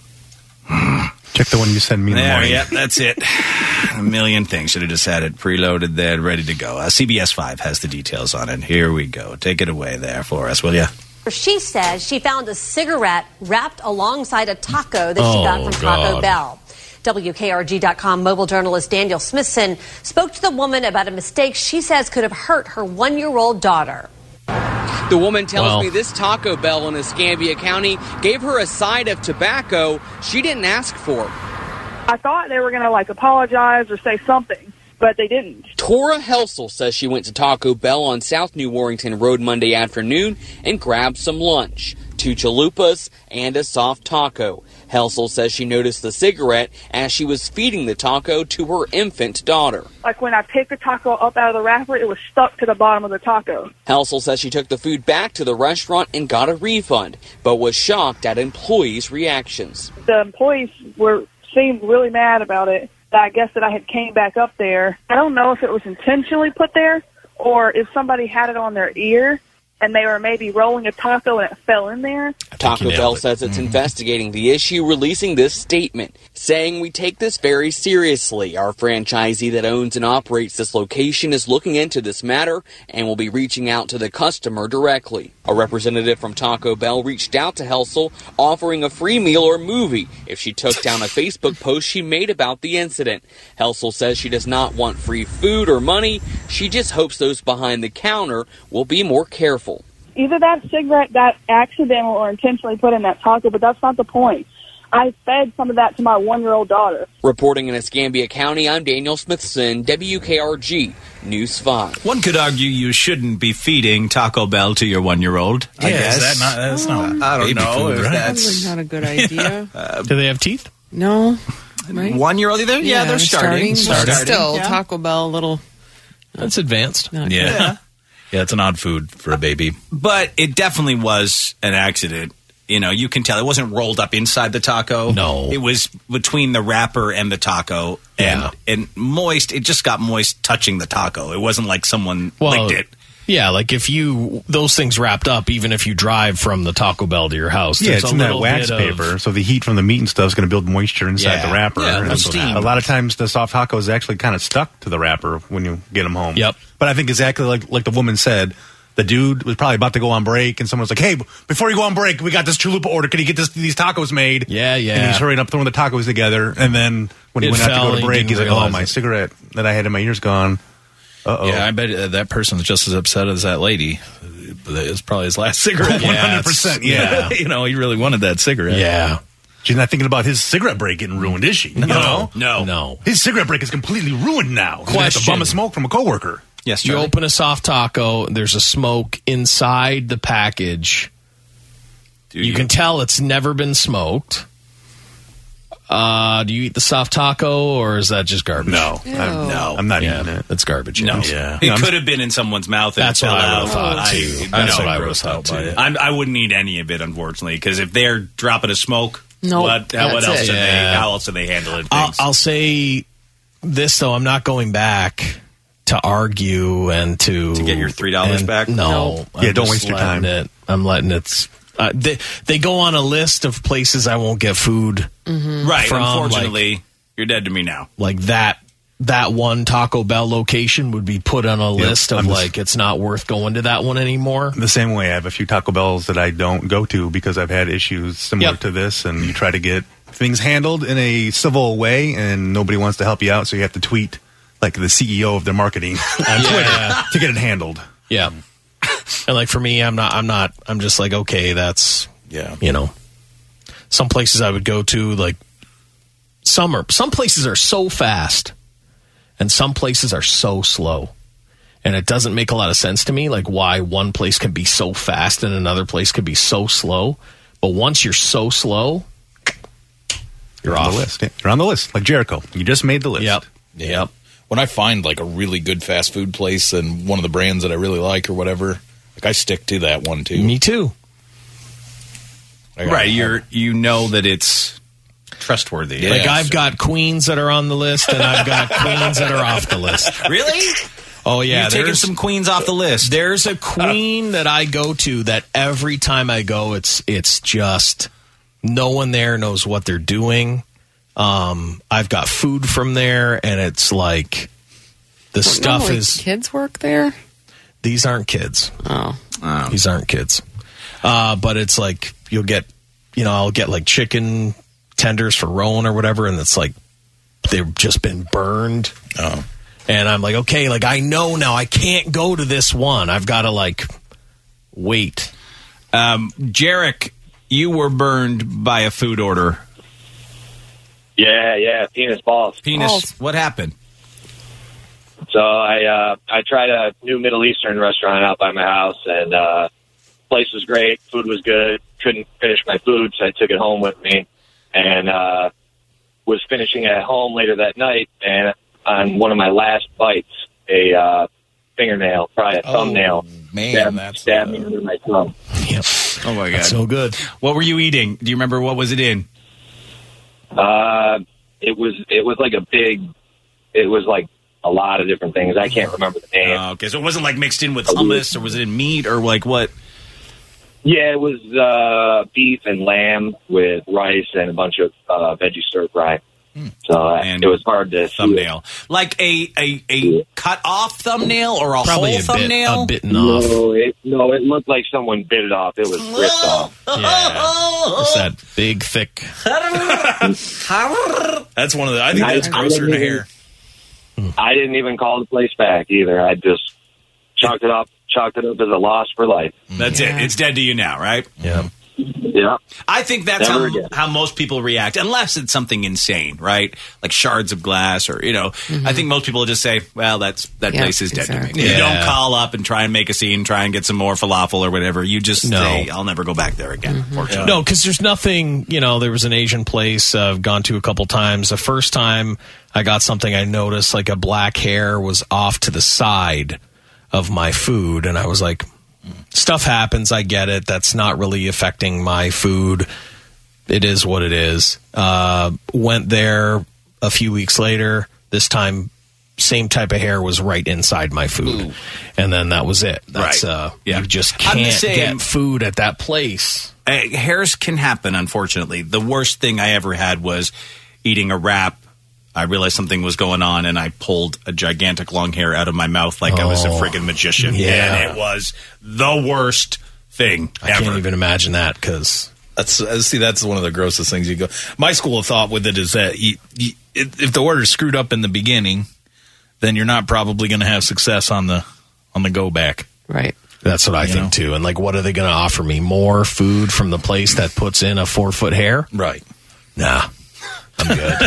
Check the one you sent me in the morning. Yeah, that's it. A million things. Should have just had it preloaded there, ready to go. CBS 5 has the details on it. Here we go. Take it away there for us, will you? She says she found a cigarette wrapped alongside a taco that she got from Taco Bell. WKRG.com mobile journalist Daniel Smithson spoke to the woman about a mistake she says could have hurt her 1-year-old daughter. The woman tells me this Taco Bell in Escambia County gave her a side of tobacco she didn't ask for. I thought they were going to apologize or say something, but they didn't. Tora Helsel says she went to Taco Bell on South New Warrington Road Monday afternoon and grabbed some lunch, 2 chalupas and a soft taco. Helsel says she noticed the cigarette as she was feeding the taco to her infant daughter. When I picked the taco up out of the wrapper, it was stuck to the bottom of the taco. Helsel says she took the food back to the restaurant and got a refund, but was shocked at employees' reactions. The employees seemed really mad about it. I guess that I had came back up there. I don't know if it was intentionally put there or if somebody had it on their ear. and they were maybe rolling a taco and it fell in there. Taco Bell says it's investigating the issue, releasing this statement, saying, "We take this very seriously. Our franchisee that owns and operates this location is looking into this matter and will be reaching out to the customer directly." A representative from Taco Bell reached out to Helsel, offering a free meal or movie if she took down a Facebook post she made about the incident. Helsel says she does not want free food or money. She just hopes those behind the counter will be more careful. Either that cigarette got accidental or intentionally put in that taco, but that's not the point. I fed some of that to my 1-year-old daughter. Reporting in Escambia County, I'm Daniel Smithson, WKRG News 5. One could argue you shouldn't be feeding Taco Bell to your 1-year-old. I guess. Is that that's not I don't baby know food, if right? that's Probably not a good idea. Do they have teeth? No. Right? 1-year-old either? Yeah, they're starting. Still, Yeah. Taco Bell, a little. That's advanced. Yeah. Yeah, it's an odd food for a baby. But it definitely was an accident. You know, you can tell it wasn't rolled up inside the taco. No. It was between the wrapper and the taco. And moist. It just got moist touching the taco. It wasn't like someone licked it. Yeah, like if those things wrapped up, even if you drive from the Taco Bell to your house. Yeah, there's it's a in that little wax bit paper, so the heat from the meat and stuff is going to build moisture inside Yeah. the wrapper. Yeah, And that's what a lot of times the soft taco is actually kind of stuck to the wrapper when you get them home. Yep. But I think exactly like the woman said, the dude was probably about to go on break, and someone was like, "Hey, before you go on break, we got this chalupa order. Can you get these tacos made?" Yeah. And he's hurrying up throwing the tacos together, and then when he It went out to fell go and to he break, didn't he's like, "Oh, realize my it." cigarette that I had in my ear's gone." Uh-oh. Yeah, I bet that person's just as upset as that lady. It's probably his last cigarette. 100%. Yeah. You know, he really wanted that cigarette. Yeah. She's not thinking about his cigarette break getting ruined, is she? You know? No. His cigarette break is completely ruined now. He got the bum of smoke from a coworker. Yes, You open a soft taco, there's a smoke inside the package. You can tell it's never been smoked. Do you eat the soft taco, or is that just garbage? No. I'm not eating it. That's garbage. No. Yeah. It could have been in someone's mouth. And That's it what fell I out. would've thought, too. That's what I would've thought, too. I wouldn't eat any of it, unfortunately, because if they're dropping a smoke, No, what else? that's it. How else do they handle it? I'll say this, though. I'm not going back to argue and to get your $3 back. No. Yeah, don't waste your time. I'm letting it. They go on a list of places I won't get food. Right. From, Unfortunately, you're dead to me now. Like that one Taco Bell location would be put on a list of it's not worth going to that one anymore. The same way I have a few Taco Bells that I don't go to because I've had issues similar to this, and you try to get things handled in a civil way, and nobody wants to help you out, so you have to tweet like the CEO of their marketing on Twitter to get it handled. Yeah. And like for me, I'm just like, okay, that's, you know, some places I would go to, like some places are so fast and some places are so slow. And it doesn't make a lot of sense to me, like why one place can be so fast and another place could be so slow. But once you're so slow, you're on off the list. Yeah, you're on the list, like Jericho. You just made the list. Yep. When I find like a really good fast food place and one of the brands that I really like or whatever, like I stick to that one too. Me too. Right. You know that it's trustworthy. Yeah. Like I've got queens that are on the list and I've got queens that are off the list. Really? Oh yeah, You've taken some queens off the list. There's a queen that I go to that every time I go, it's just no one there knows what they're doing. I've got food from there, and it's like the stuff is. Kids work there. These aren't kids. Oh. These aren't kids. But it's like you'll get, I'll get like chicken tenders for Rowan or whatever, and it's like they've just been burned. Oh. And I'm like, okay, like I know now I can't go to this one. I've got to like wait. Jarek, you were burned by a food order. Yeah, penis balls. What happened? So I tried a new Middle Eastern restaurant out by my house, and place was great. Food was good. Couldn't finish my food, so I took it home with me, and was finishing at home later that night. And on one of my last bites, a fingernail, probably a thumbnail, stabbed me under my thumb. Yep. Oh my God, that's so good. What were you eating? Do you remember what was it in? It was like a big. It was like a lot of different things. I can't remember the name. Okay, so it wasn't like mixed in with hummus, or was it in meat, or like what? Yeah, it was beef and lamb with rice and a bunch of veggie stir fry. So it was hard to thumbnail, like a cut off thumbnail or a Probably whole thumbnail. A bitten off. No, it looked like someone bit it off. It was ripped off. Yeah, it's that big, thick. That's one of the. I think that's grosser than a hair. I didn't even call the place back either. I just chalked it up as a loss for life. That's it. It's dead to you now, right? Yeah. Yeah. I think that's Never again. how most people react, unless it's something insane, right? Like shards of glass, or I think most people just say, "Well, that place is dead to me." You don't call up and try and make a scene, try and get some more falafel or whatever. You just say, "I'll never go back there again." Fortunately, No, because there's nothing. There was an Asian place I've gone to a couple times. The first time I got something, I noticed like a black hair was off to the side of my food, and I was like, stuff happens, I get it, that's not really affecting my food, it is what it is. Went there a few weeks later, this time same type of hair was right inside my food. And then that was it. That's you just can't get food at that place. Hairs can happen, unfortunately. The worst thing I ever had was eating a wrap. I realized something was going on, and I pulled a gigantic long hair out of my mouth like I was a friggin' magician. Yeah. And it was the worst thing ever. I can't even imagine that, because... That's one of the grossest things you go. My school of thought with it is that if the order's screwed up in the beginning, then you're not probably going to have success on the go back. Right. That's what I think, too. And, like, what are they going to offer me? More food from the place that puts in a 4-foot hair? Right. Nah. I'm good.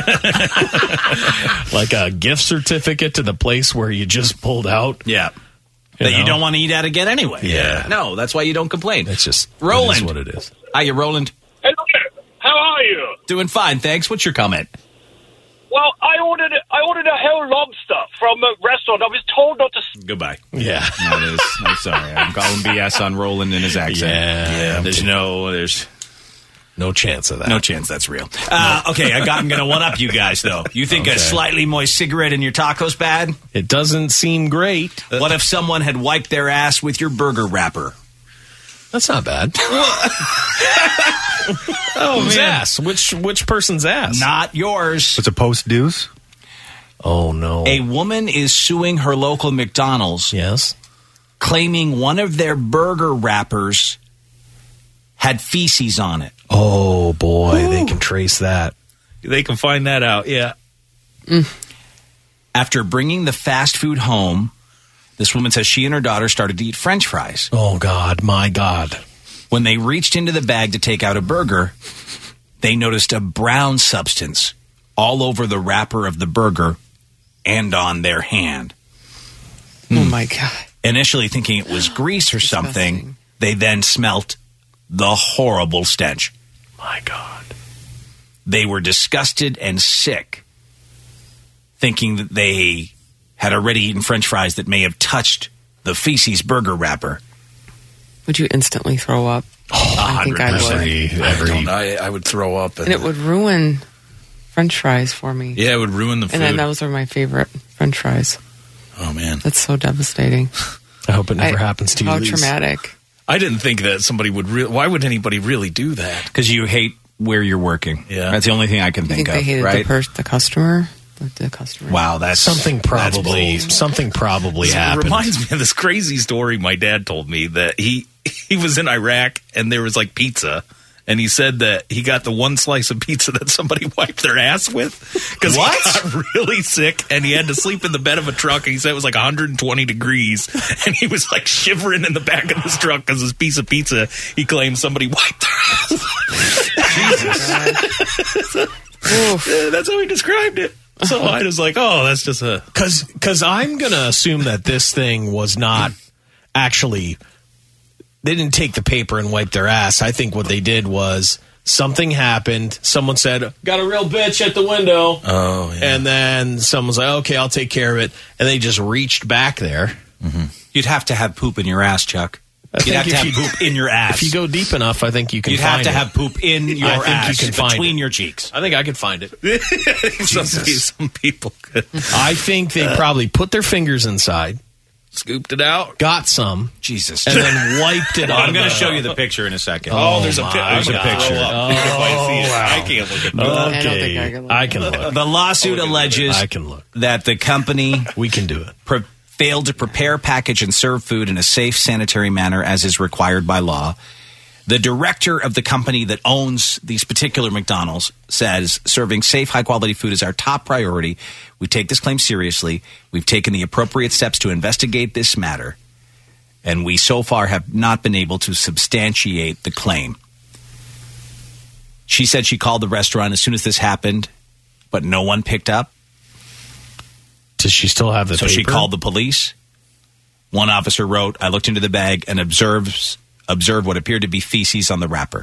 Like a gift certificate to the place where you just pulled out. Yeah. That you don't want to eat at again anyway. Yeah. No, that's why you don't complain. It's just Roland. It is what it is. Hiya, Roland. Hello there. How are you? Doing fine, thanks. What's your comment? Well, I ordered a whole lobster from a restaurant. I was told not to... Goodbye. Yeah. No, it is. I'm sorry. I'm calling BS on Roland and his accent. Yeah. There's no chance of that. No chance that's real. Okay, I'm going to one-up you guys, though. You think a slightly moist cigarette in your taco's bad? It doesn't seem great. What if someone had wiped their ass with your burger wrapper? That's not bad. Whose ass? Which person's ass? Not yours. It's a post-deuce? Oh, no. A woman is suing her local McDonald's. Yes. Claiming one of their burger wrappers had feces on it. Oh, boy. Ooh. They can trace that. They can find that out, yeah. After bringing the fast food home, this woman says she and her daughter started to eat French fries. Oh, God. My God. When they reached into the bag to take out a burger, they noticed a brown substance all over the wrapper of the burger and on their hand. Oh, my God. Initially thinking it was grease or something, they then smelt the horrible stench. My God. They were disgusted and sick, thinking that they had already eaten French fries that may have touched the feces burger wrapper. Would you instantly throw up? I think I would. I would throw up. And it would ruin French fries for me. Yeah, it would ruin the food. And then those are my favorite French fries. Oh, man. That's so devastating. I hope it never happens to you. How traumatic. I didn't think that somebody would why would anybody really do that? Because you hate where you're working. Yeah. That's the only thing I can think of, they hated right? the customer? The customer. Wow, that's... Something probably happened. It reminds me of this crazy story my dad told me that he was in Iraq and there was like pizza. And he said that he got the one slice of pizza that somebody wiped their ass with because he got really sick and he had to sleep in the bed of a truck. And he said it was like 120 degrees and he was like shivering in the back of this truck because this piece of pizza, he claimed somebody wiped their ass. Jesus. That's how he described it. So I was like, oh, that's just a... Because I'm going to assume that this thing was not actually... They didn't take the paper and wipe their ass. I think what they did was something happened. Someone said, got a real bitch at the window. Oh, yeah. And then someone was like, okay, I'll take care of it. And they just reached back there. Mm-hmm. You'd have to have poop in your ass, Chuck. You'd have to have poop in your ass. If you go deep enough, I think you can find it. You'd have to have poop in your ass, between your cheeks. I think I could find it. Some people could. I think they probably put their fingers inside, scooped it out, got some, Jesus, and then wiped it. I'm going to show you the picture in a second. There's a picture. I can't look at that. Okay, I can look. The lawsuit alleges that the company we can do it. Failed to prepare, package, and serve food in a safe, sanitary manner as is required by law. The director of the company that owns these particular McDonald's says serving safe, high-quality food is our top priority. We take this claim seriously. We've taken the appropriate steps to investigate this matter, and we so far have not been able to substantiate the claim. She said she called the restaurant as soon as this happened, but no one picked up. Does she still have the paper? So she called the police. One officer wrote, I looked into the bag and observed what appeared to be feces on the wrapper.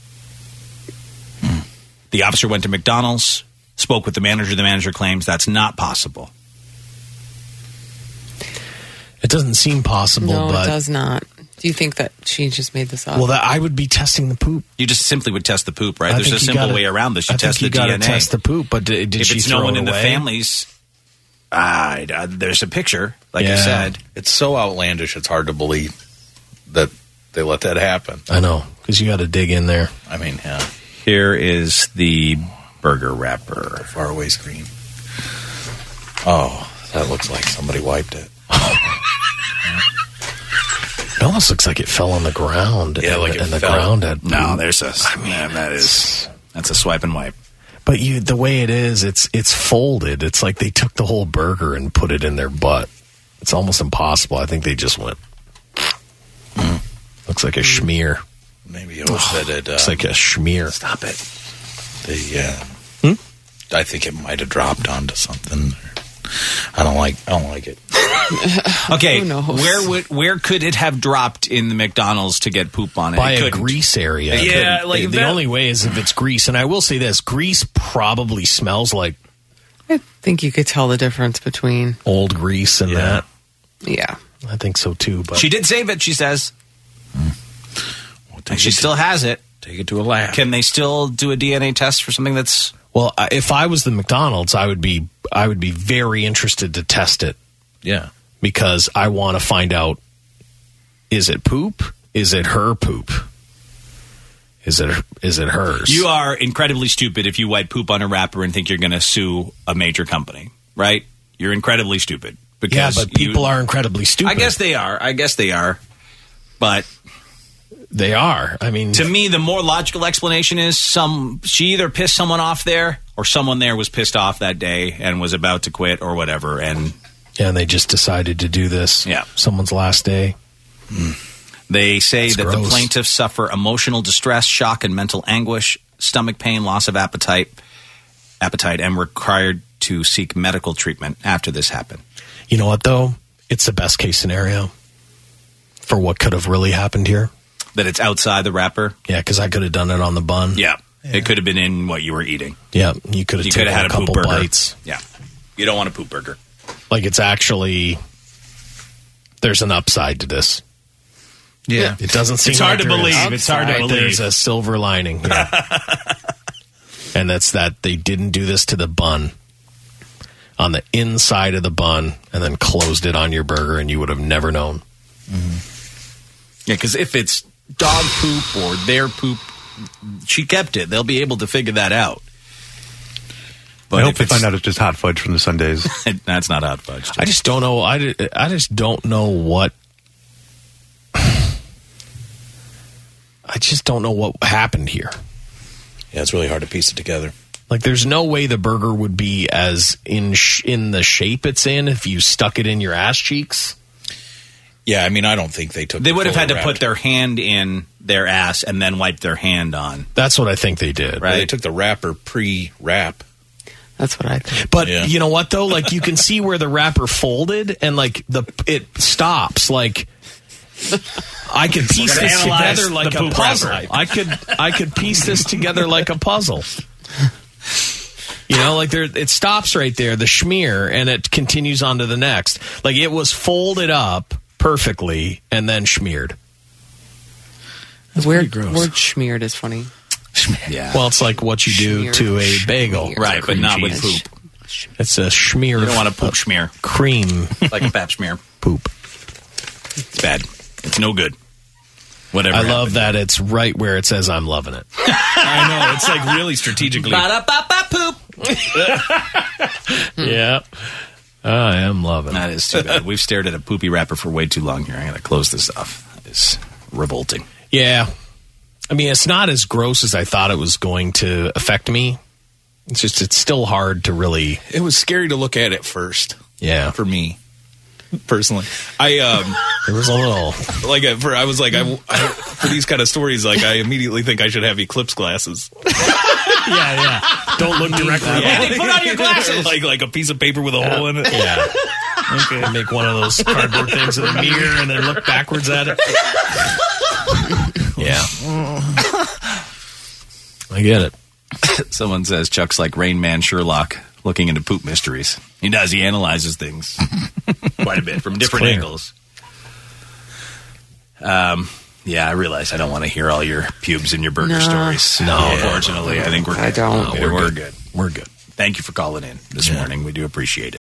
The officer went to McDonald's, spoke with the manager. The manager claims that's not possible. It doesn't seem possible, but... it does not. Do you think that she just made this up? Well, I would be testing the poop. You just simply would test the poop, right? There's a simple way around this. You test the DNA. Test the poop, but did if she it's throw no one it in away? the families... there's a picture, like you said. It's so outlandish, it's hard to believe that they let that happen. I know, because you got to dig in there. I mean, yeah. Here is the burger wrapper. The faraway screen. Oh, that looks like somebody wiped it. It almost looks like it fell on the ground. Yeah, and, like and it the fell. ground had... No, there's a... that's a swipe and wipe. But the way it is, it's folded. It's like they took the whole burger and put it in their butt. It's almost impossible. I think they just went... Looks like a schmear. Maybe it was that it... Looks like a schmear. Stop it. I think it might have dropped onto something. I don't like it. Okay, where could it have dropped in the McDonald's to get poop on it? By a grease area. Yeah, like the only way is if it's grease. And I will say this, grease probably smells like... I think you could tell the difference between... old grease and that. Yeah. I think so too. But she did save it, she says. And she still has it. Take it to a lab. Can they still do a DNA test for something that's... Well, if I was the McDonald's, I would be very interested to test it. Yeah. Because I want to find out, is it poop? Is it her poop? Is it hers? You are incredibly stupid if you wipe poop on a wrapper and think you're going to sue a major company, right? You're incredibly stupid. Because but people are incredibly stupid. I guess they are. But... they are. I mean... to me, the more logical explanation is she either pissed someone off there or someone there was pissed off that day and was about to quit or whatever. And they just decided to do this. Yeah. Someone's last day. They say That's that gross. the plaintiffs suffer emotional distress, shock, and mental anguish, stomach pain, loss of appetite, and required to seek medical treatment after this happened. You know what, though? It's the best case scenario for what could have really happened here. That it's outside the wrapper? Yeah, because I could have done it on the bun. Yeah. It could have been in what you were eating. Yeah, you could have taken had a couple poop burger. bites. Yeah. You don't want a poop burger. Like it's actually... there's an upside to this. Yeah. It doesn't seem It's hard like to there is. believe. It's hard to believe. There's a silver lining. Yeah. And that's that they didn't do this to the bun. On the inside of the bun and then closed it on your burger and you would have never known. Mm-hmm. Yeah, because if it's dog poop or their poop, she kept it. They'll be able to figure that out. But I hope they find out it's just hot fudge from the Sundays. That's not hot fudge. I just don't know. I just don't know what. I just don't know what happened here. Yeah, it's really hard to piece it together. Like, there's no way the burger would be as in the shape it's in if you stuck it in your ass cheeks. Yeah, I mean, I don't think they took. They would have had to put their hand in their ass and then wipe their hand on. That's what I think they did. Right? They took the wrapper pre-wrap. That's what I think. But you know what though? Like, you can see where the wrapper folded and like it stops. Like, I could piece this together like a puzzle. I could piece this together like a puzzle. You know, like it stops right there, the schmear, and it continues on to the next. Like, it was folded up perfectly and then smeared. The word smeared is funny. Yeah. Well, it's like what you do to a bagel. Right, but not with poop. It's a schmear. You don't want a poop schmear. Cream. Like a pap smear. Poop. It's bad. It's no good. Whatever. I love that it's right where it says I'm loving it. I know. It's like really strategically. Ba-da-ba-ba-poop. Yeah. I am loving it. That is too bad. We've stared at a poopy wrapper for way too long here. I got to close this off. That is revolting. Yeah. I mean, it's not as gross as I thought it was going to affect me. It's still hard to really. It was scary to look at first. Yeah. For me, personally, there was a little for these kind of stories, like I immediately think I should have eclipse glasses. Yeah. Don't look directly. Hey, put on your glasses. like a piece of paper with a hole in it. Yeah. Okay. Make one of those cardboard things with a mirror and then look backwards at it. Yeah. I get it. Someone says Chuck's like Rain Man Sherlock looking into poop mysteries. He does. He analyzes things quite a bit from different angles. Yeah, I realize I don't want to hear all your pubes and your burger stories. No, unfortunately, I think we're good. I don't. We're good. We're good. Thank you for calling in this morning. We do appreciate it.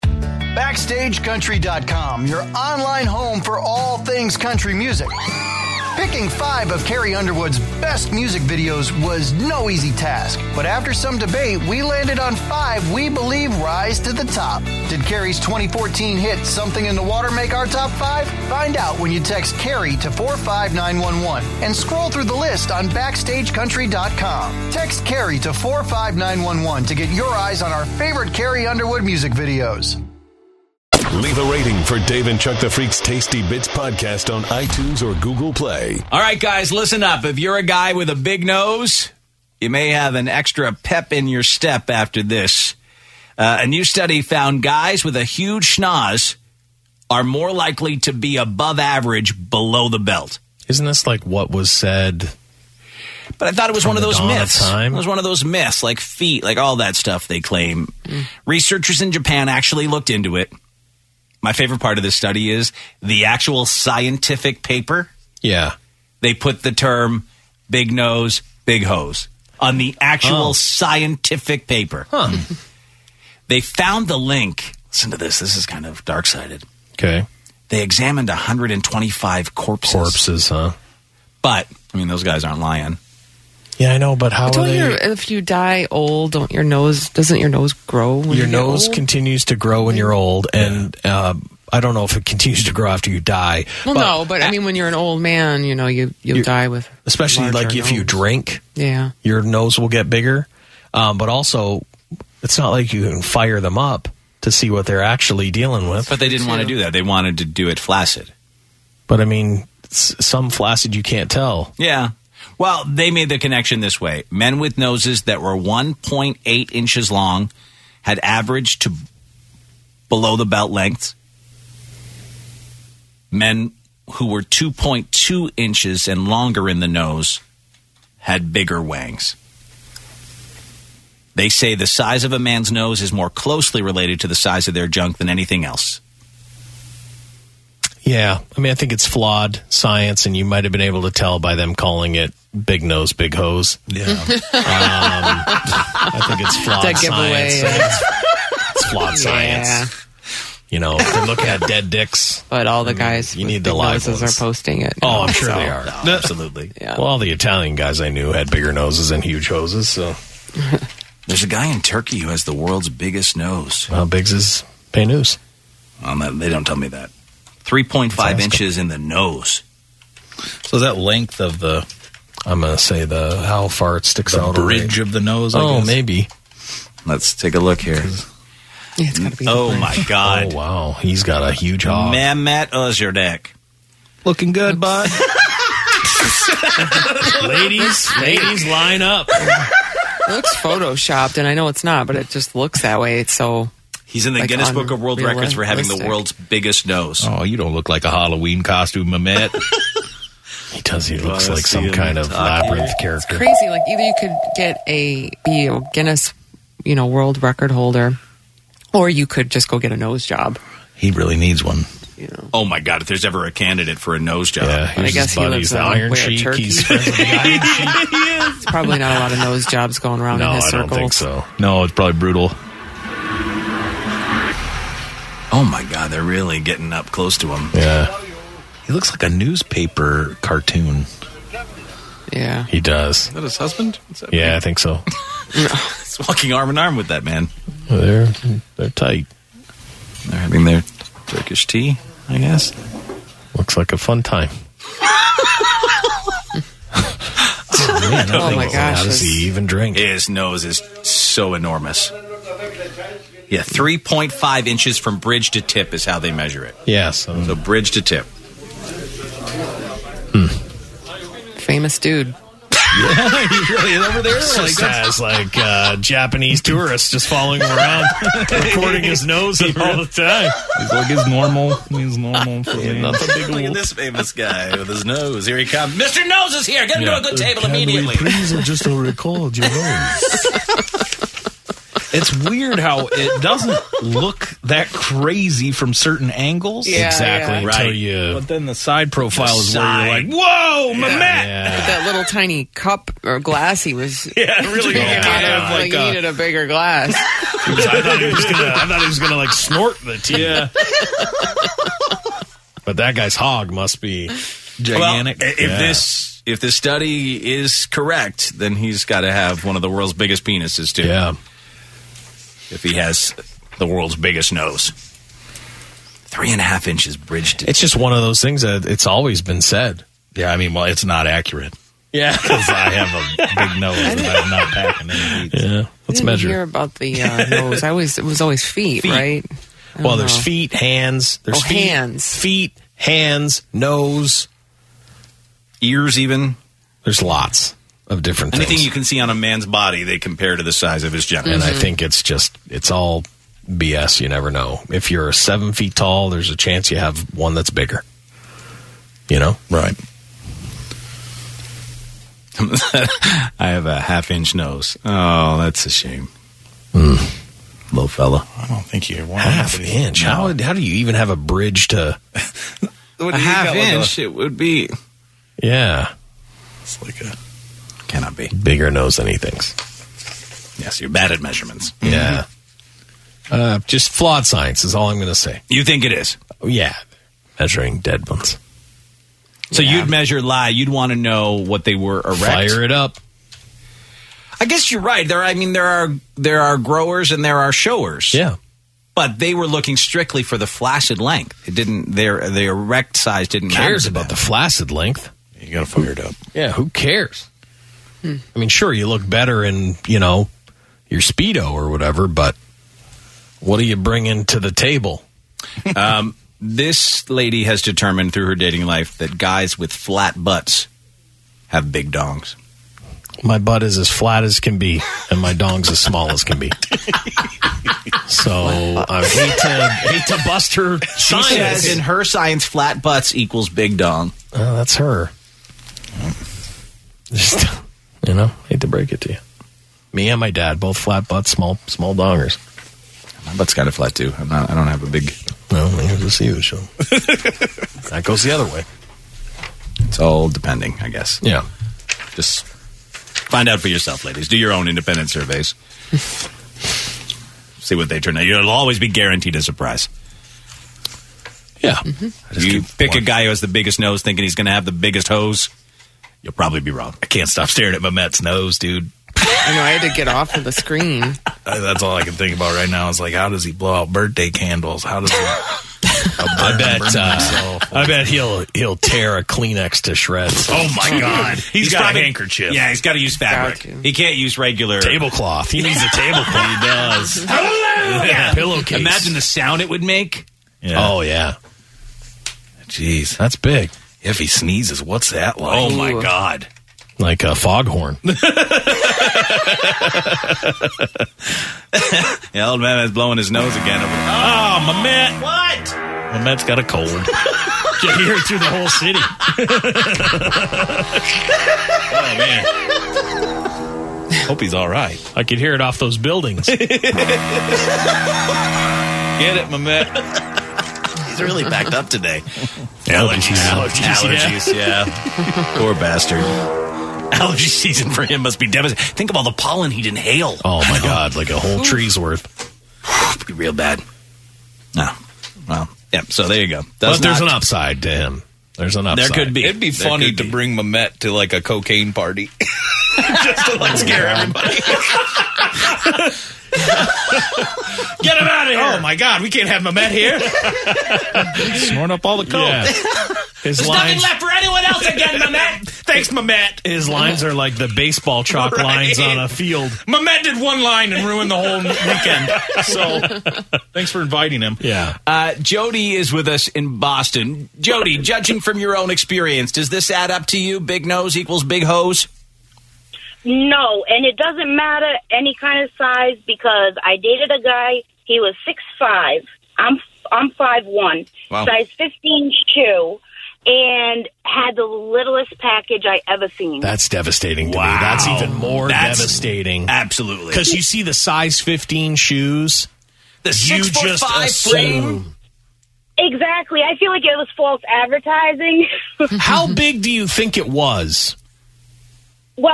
BackstageCountry.com, your online home for all things country music. Picking 5 of Carrie Underwood's best music videos was no easy task, but after some debate, we landed on 5 we believe rise to the top. Did Carrie's 2014 hit Something in the Water make our top 5? Find out when you text Carrie to 45911 and scroll through the list on BackstageCountry.com. Text Carrie to 45911 to get your eyes on our favorite Carrie Underwood music videos. Leave a rating for Dave and Chuck the Freak's Tasty Bits podcast on iTunes or Google Play. All right, guys, listen up. If you're a guy with a big nose, you may have an extra pep in your step after this. A new study found guys with a huge schnoz are more likely to be above average below the belt. Isn't this like what was said? But I thought it was one of those myths. It was one of those myths, like feet, like all that stuff they claim. Researchers in Japan actually looked into it. My favorite part of this study is the actual scientific paper. Yeah. They put the term big nose, big hose on the actual scientific paper. Huh. They found the link. Listen to this. This is kind of dark-sided. Okay. They examined 125 corpses. Corpses, huh? But, I mean, those guys aren't lying. Yeah, I know, but how are they? If you die old, doesn't your nose grow when your you get nose old? continues to grow when you're old, and I don't know if it continues to grow after you die. Well, but I mean, when you're an old man, you die with. Especially like if you drink, yeah, your nose will get bigger. But also, it's not like you can fire them up to see what they're actually dealing with. But they didn't want to do that. They wanted to do it flaccid. But I mean, some flaccid you can't tell. Yeah. Well, they made the connection this way. Men with noses that were 1.8 inches long had average to below the belt lengths. Men who were 2.2 inches and longer in the nose had bigger wangs. They say the size of a man's nose is more closely related to the size of their junk than anything else. Yeah, I mean, I think it's flawed science, and you might have been able to tell by them calling it big nose, big hose. Yeah. I think it's flawed That science. giveaway, It's flawed science. You know, if you look at dead dicks. But all the guys you with need the big live noses ones. are posting it. Oh, I'm sure they are. No, absolutely. Yeah. Well, all the Italian guys I knew had bigger noses and huge hoses, so. There's a guy in Turkey who has the world's biggest nose. How big's his penis? They don't tell me that. 3.5 inches in the nose. So is that length of the... I'm going to say how far it sticks the out. bridge of the nose, I guess. Maybe. Let's take a look here. Yeah, it's gotta be oh, my God. Oh, wow. He's got a huge hog. Mehmet Özerdek. Looking good, bud. Ladies, line up. It looks photoshopped, and I know it's not, but it just looks that way. It's so... He's in the Guinness Book of World Records for having the world's biggest nose. Oh, you don't look like a Halloween costume, Mehmet. He does. He looks like some kind of labyrinth character. Crazy. Like, either you could be a Guinness, world record holder, or you could just go get a nose job. He really needs one. Oh my God! If there's ever a candidate for a nose job, I guess he lives the Iron Sheik. Turkey. He's friends with the Iron Sheik. It's probably not a lot of nose jobs going around in his circles. No, I don't think so. No, it's probably brutal. Oh my God! They're really getting up close to him. Yeah, he looks like a newspaper cartoon. Yeah, he does. Is that his husband? Yeah, I think so. He's walking arm in arm with that man. They're tight. They're having their Turkish tea, I guess. Looks like a fun time. Oh my gosh! How does he even drink? His nose is so enormous. Yeah, 3.5 inches from bridge to tip is how they measure it. Yeah, so bridge to tip. Famous dude. Yeah, he really is over there. Just has Japanese tourists just following him around, recording his nose all the time. He's like his normal. He's normal for me. Look at this famous guy with his nose. Here he comes. Mr. Nose is here. Get him to a good table immediately. Please just record your nose. It's weird how it doesn't look that crazy from certain angles. Yeah, exactly. Right. But then the side profile is where you're like, whoa, Mamet! With that little tiny cup or glass he was really drinking out of, he needed a bigger glass. I thought he was gonna like snort the tea. Yeah. But that guy's hog must be gigantic. Well, if this study is correct, then he's got to have one of the world's biggest penises too. Yeah. If he has the world's biggest nose. 3.5 inches bridged. It's just one of those things that it's always been said. Yeah, I mean, well, it's not accurate. Yeah. Because I have a big nose and I'm not packing any meat. Yeah. Let's measure. Hear about the nose. It was always feet, right? Well, there's feet, hands. There's hands. Feet, hands, nose. Ears even. There's lots of different Anything things. you can see on a man's body, they compare to the size of his genitals. And I think it's all BS. You never know. If you're 7 feet tall, there's a chance you have one that's bigger. You know? Right. I have a 1/2-inch nose. Oh, that's a shame. Little fella. I don't think you're 1/2 inch. No. How do you even have a bridge to a 1/2 inch? It would be. Yeah. It's like a. Cannot be. Bigger nose than he thinks. Yes, you're bad at measurements. Yeah. Just flawed science is all I'm going to say. You think it is? Yeah. Measuring dead ones. So you'd measure lie. You'd want to know what they were erect. Fire it up. I guess you're right. There are growers and there are showers. Yeah. But they were looking strictly for the flaccid length. It didn't. The erect size didn't matter. Who cares to about them. the flaccid length? You got to fire it up. Yeah. Who cares? I mean, sure, you look better in, your Speedo or whatever, but what are you bringing to the table? This lady has determined through her dating life that guys with flat butts have big dongs. My butt is as flat as can be, and my dong's as small as can be. So I hate to bust her She science. says in her science, flat butts equals big dong. Oh, that's her. Just, hate to break it to you. Me and my dad, both flat butts, small dongers. My butt's kind of flat too. I don't have a big. No, here's the see you show. That goes the other way. It's all depending, I guess. Yeah. Just find out for yourself, ladies. Do your own independent surveys. See what they turn out. You'll always be guaranteed a surprise. Yeah. You pick a guy who has the biggest nose thinking he's going to have the biggest hose, you'll probably be wrong. I can't stop staring at Mamet's nose, dude. I know, I had to get off of the screen. That's all I can think about right now. Is like, how does he blow out birthday candles? How does he? I bet he'll tear a Kleenex to shreds. Oh my God! He's got a handkerchief. Yeah, he's got to use fabric. He can't use regular tablecloth. He needs a tablecloth. He does. Yeah. Pillowcase. Imagine the sound it would make. Yeah. Oh yeah. Jeez, that's big. If he sneezes, what's that like? Oh my God! Like a foghorn. The old man is blowing his nose again. Oh, Mamet! What? Mamet's got a cold. You hear it through the whole city. Oh man! Hope he's all right. I could hear it off those buildings. Get it, Mamet. He's He's really backed up today. Allergies, yeah. Poor bastard. Allergy season for him must be devastating. Think of all the pollen he'd inhale. Oh, my God, like a whole tree's worth. It'd be real bad. No. Well, yeah, so there you go. But there's an upside to him. There's an upside. There could be. It'd be funny to bring Mehmet to like a cocaine party. Just to like scare everybody. Get him out of here! Oh my God, we can't have Mehmet here. Snorting up all the coke. Yeah. There's nothing left for anyone else again, Mehmet. Thanks, Mehmet. His lines are like the baseball chalk lines on a field. Mehmet did one line and ruined the whole weekend. So, thanks for inviting him. Yeah. Jody is with us in Boston. Jody, judging from your own experience, does this add up to you? Big nose equals big hose? No, and it doesn't matter any kind of size because I dated a guy. He was 6'5". I'm 5'1", wow. Size 15 shoe, and had the littlest package I ever seen. That's devastating to me. That's even more devastating. Absolutely. Because you see the size 15 shoes, the you just 6'5" frame. assume. Exactly. I feel like it was false advertising. How big do you think it was? Well,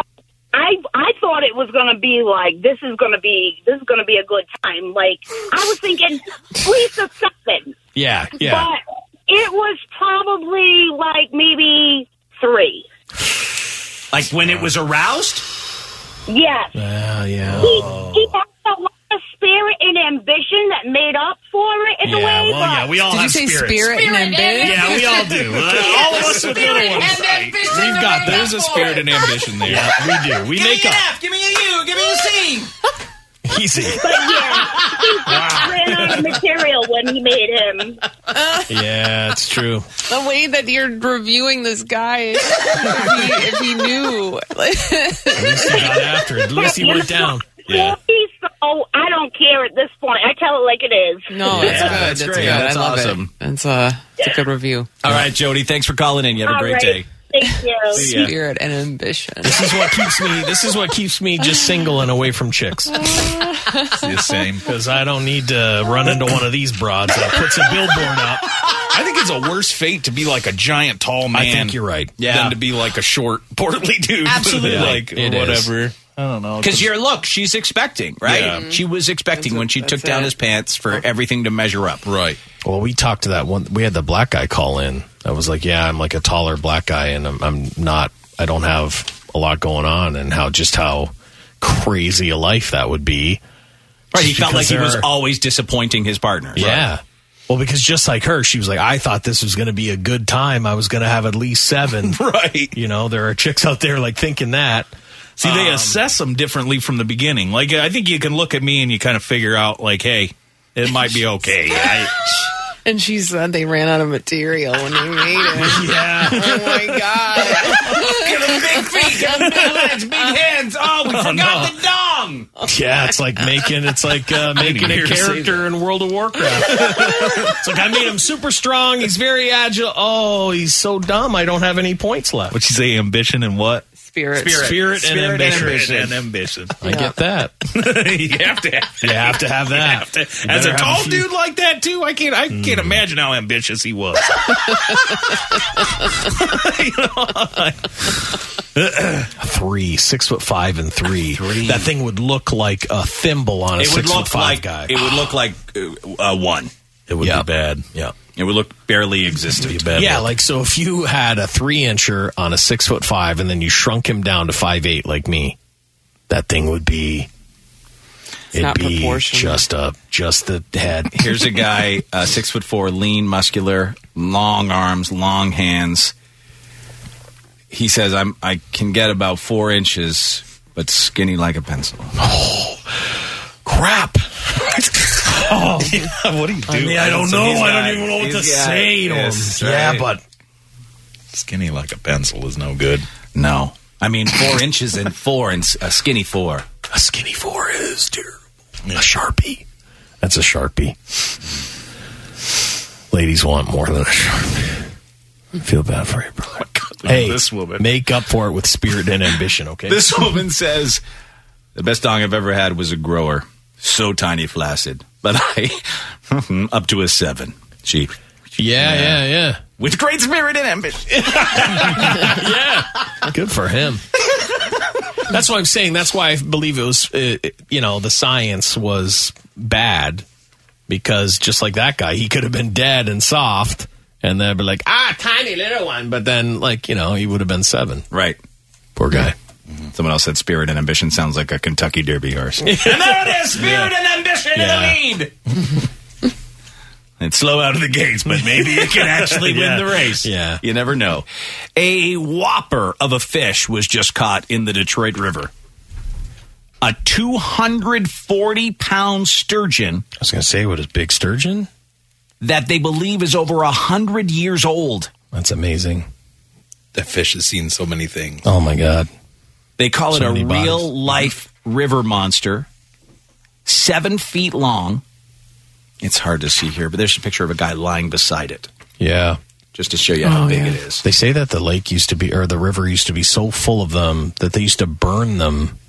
I thought it was going to be like, this is going to be a good time. Like, I was thinking 3 to 7. Yeah. But it was probably like maybe 3. Like when it was aroused? Yes. Yeah. He had a lot of spirit and ambition that made up for it in a way. Well, but yeah, we all Did have you say spirits. spirit and ambition? Yeah, we all do. All of us are little ones. We've got that. There's a spirit and ambition there. Yeah, we do. We make up. Give me a U. Give me a C. Easy. But yeah, he ran out of material when he made him. Yeah, it's true. The way that you're reviewing this guy, if he knew. At least he got after it. At least he went down. Yeah. So I don't care at this point. I tell it like it is. No, it's good. That's It's great. good. That's I love awesome. it. It's a good review. All right, Jody, thanks for calling in. You have a great day. Thank you. Spirit and ambition. This is what keeps me just single and away from chicks. It's the same. Because I don't need to run into one of these broads that puts a billboard up. I think it's a worse fate to be like a giant, tall man. I think you're right. Than to be like a short, portly dude. Absolutely. Like, It or is. whatever. I don't know. Because she's expecting, right? Yeah. She was expecting when she took down his pants for everything to measure up. Right. Well, we talked to that one. We had the black guy call in. I was like, yeah, I'm like a taller black guy, and I'm not. I don't have a lot going on, and how crazy a life that would be. Right. He felt like he was always disappointing his partner. Yeah. Right. Well, because just like her, she was like, I thought this was going to be a good time. I was going to have at least 7. Right. You know, there are chicks out there like thinking that. See, they assess them differently from the beginning. Like, I think you can look at me and you kind of figure out, like, hey, it might be okay. And she said they ran out of material when they made it. Yeah. Oh, my God. Give him big feet. Give him big legs, big hands. Oh, we forgot the dong. Yeah, it's like making a character in World of Warcraft. It's like I made him super strong. He's very agile. Oh, he's so dumb. I don't have any points left. What'd you say? Ambition and what? Spirit and ambition. I get that. You have to have that. As a tall dude like that too, I can't imagine how ambitious he was. 3, 6'5" and 3. That thing would look like a thimble on a 6'5" guy. It would look like 1. It would be bad. Yeah. It would look barely existent. Yeah, like so if you had a 3-incher on a 6'5" and then you shrunk him down to 5'8" like me, that thing would be not just the head. Here's a guy, 6'4", lean, muscular, long arms, long hands. He says, I can get about 4 inches, but skinny like a pencil. Oh, crap. Oh, yeah, what do you do? I mean, I don't know. I don't even know what to say to him. Yeah, but skinny like a pencil is no good. No. I mean, 4 inches and 4 and a skinny 4. A skinny 4 is terrible. A Sharpie. That's a Sharpie. Ladies want more than a Sharpie. I feel bad for you, brother. Hey, this woman. Make up for it with spirit and ambition, okay? This woman says, the best dong I've ever had was a grower. So tiny, flaccid. But I, up to a 7. She Yeah. With great spirit and ambition. Yeah. Good for him. That's what I'm saying. That's why I believe it was, the science was bad. Because just like that guy, he could have been dead and soft. And they'd be like, tiny little one. But then, he would have been 7. Right. Poor guy. Mm-hmm. Someone else said spirit and ambition sounds like a Kentucky Derby horse. And there it is, spirit and ambition in the lead. It's slow out of the gates, but maybe it can actually win the race. Yeah. You never know. A whopper of a fish was just caught in the Detroit River. A 240-pound sturgeon. I was going to say, what is big sturgeon? That they believe is over 100 years old. That's amazing. That fish has seen so many things. Oh, my God. They call it So a many bodies. real-life river monster. 7 feet long. It's hard to see here, but there's a picture of a guy lying beside it. Yeah. Just to show you how big it is. They say that the lake used to be, or the river used to be so full of them that they used to burn them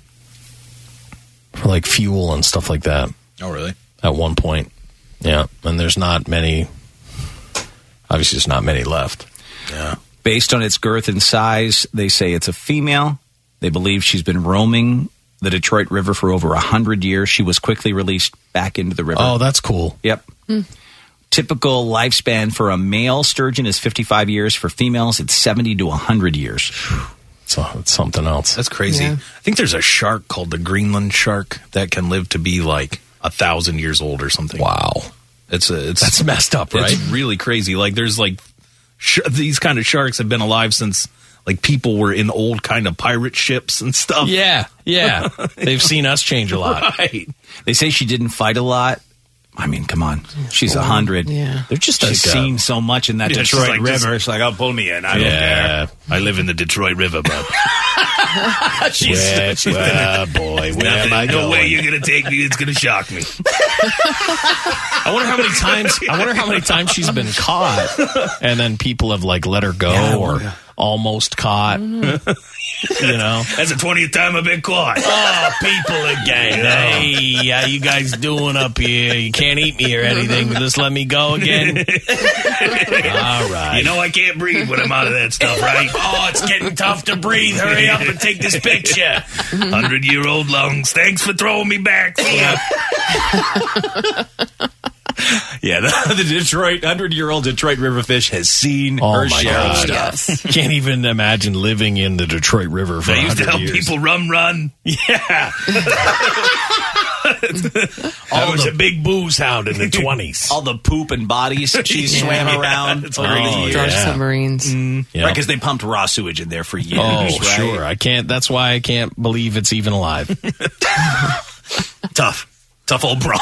for fuel and stuff like that. Oh, really? At one point. Yeah. And there's not many, obviously there's not many left. Yeah. Based on its girth and size, they say it's a female. They believe she's been roaming the Detroit River for over 100 years. She was quickly released back into the river. Oh, that's cool. Yep. Typical lifespan for a male sturgeon is 55 years. For females, it's 70 to 100 years. So it's something else. That's crazy. Yeah. I think there's a shark called the Greenland shark that can live to be 1,000 years old or something. Wow. That's messed up, right? It's really crazy. There's these kind of sharks have been alive since people were in old kind of pirate ships and stuff. Yeah. They've seen us change a lot. Right. They say she didn't fight a lot. I mean, come on. She's 100. Yeah. They're just She's seen so much in that Detroit River. It's I'll pull me in. I don't care. I live in the Detroit River, bub. She's boy, where am I No going? way you're going to take me. It's going to shock me. I wonder how many times she's been caught, and then people have let her go or almost caught. That's the 20th time I've been caught. Oh, people again. Hey, how you guys doing up here? You can't eat me or anything. Just let me go again. All right. You know I can't breathe when I'm out of that stuff, right? Oh, it's getting tough to breathe. Hurry up and take this picture. 100-year-old lungs. Thanks for throwing me back. Yeah, the 100-year-old Detroit River fish has seen her share of stuff. Can't even imagine living in the Detroit River for I used to 100 help years. people run. Yeah. I was a big booze hound in the 20s. All the poop and bodies she swam around over the years. Drunk submarines. Yeah. Right, because they pumped raw sewage in there for years. Oh, right? sure. I can't. That's why I can't believe it's even alive. Tough old broad.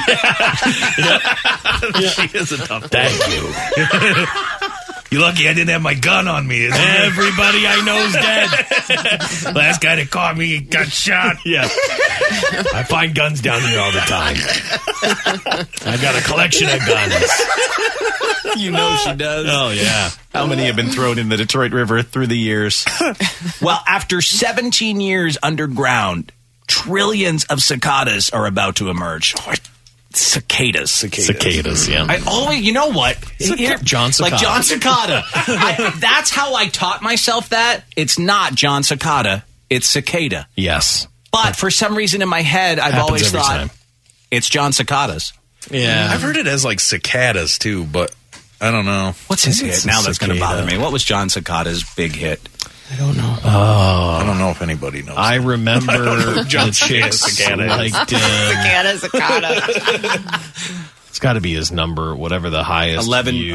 She is a tough. Thank you. You're lucky I didn't have my gun on me. Everybody I know's dead. Last guy that caught me got shot. Yeah. I find guns down here all the time. I got a collection of guns. You know she does. Oh, yeah. How many have been thrown in the Detroit River through the years? Well, after 17 years underground, trillions of cicadas are about to emerge. Cicadas, yeah. I always, you know what? John Cicada. Like John Cicada. That's how I taught myself that. It's not John Cicada. It's cicada. Yes. But for some reason in my head, I've Happens always every thought time. it's John Cicadas. Yeah. I've heard it as cicadas too, but I don't know. What's his hit? Now that's going to cicada. bother me. What was John Cicada's big hit? I don't know. I don't know if anybody knows. I remember John the chicks Cicada. Cicada. It's got to be his number, whatever the highest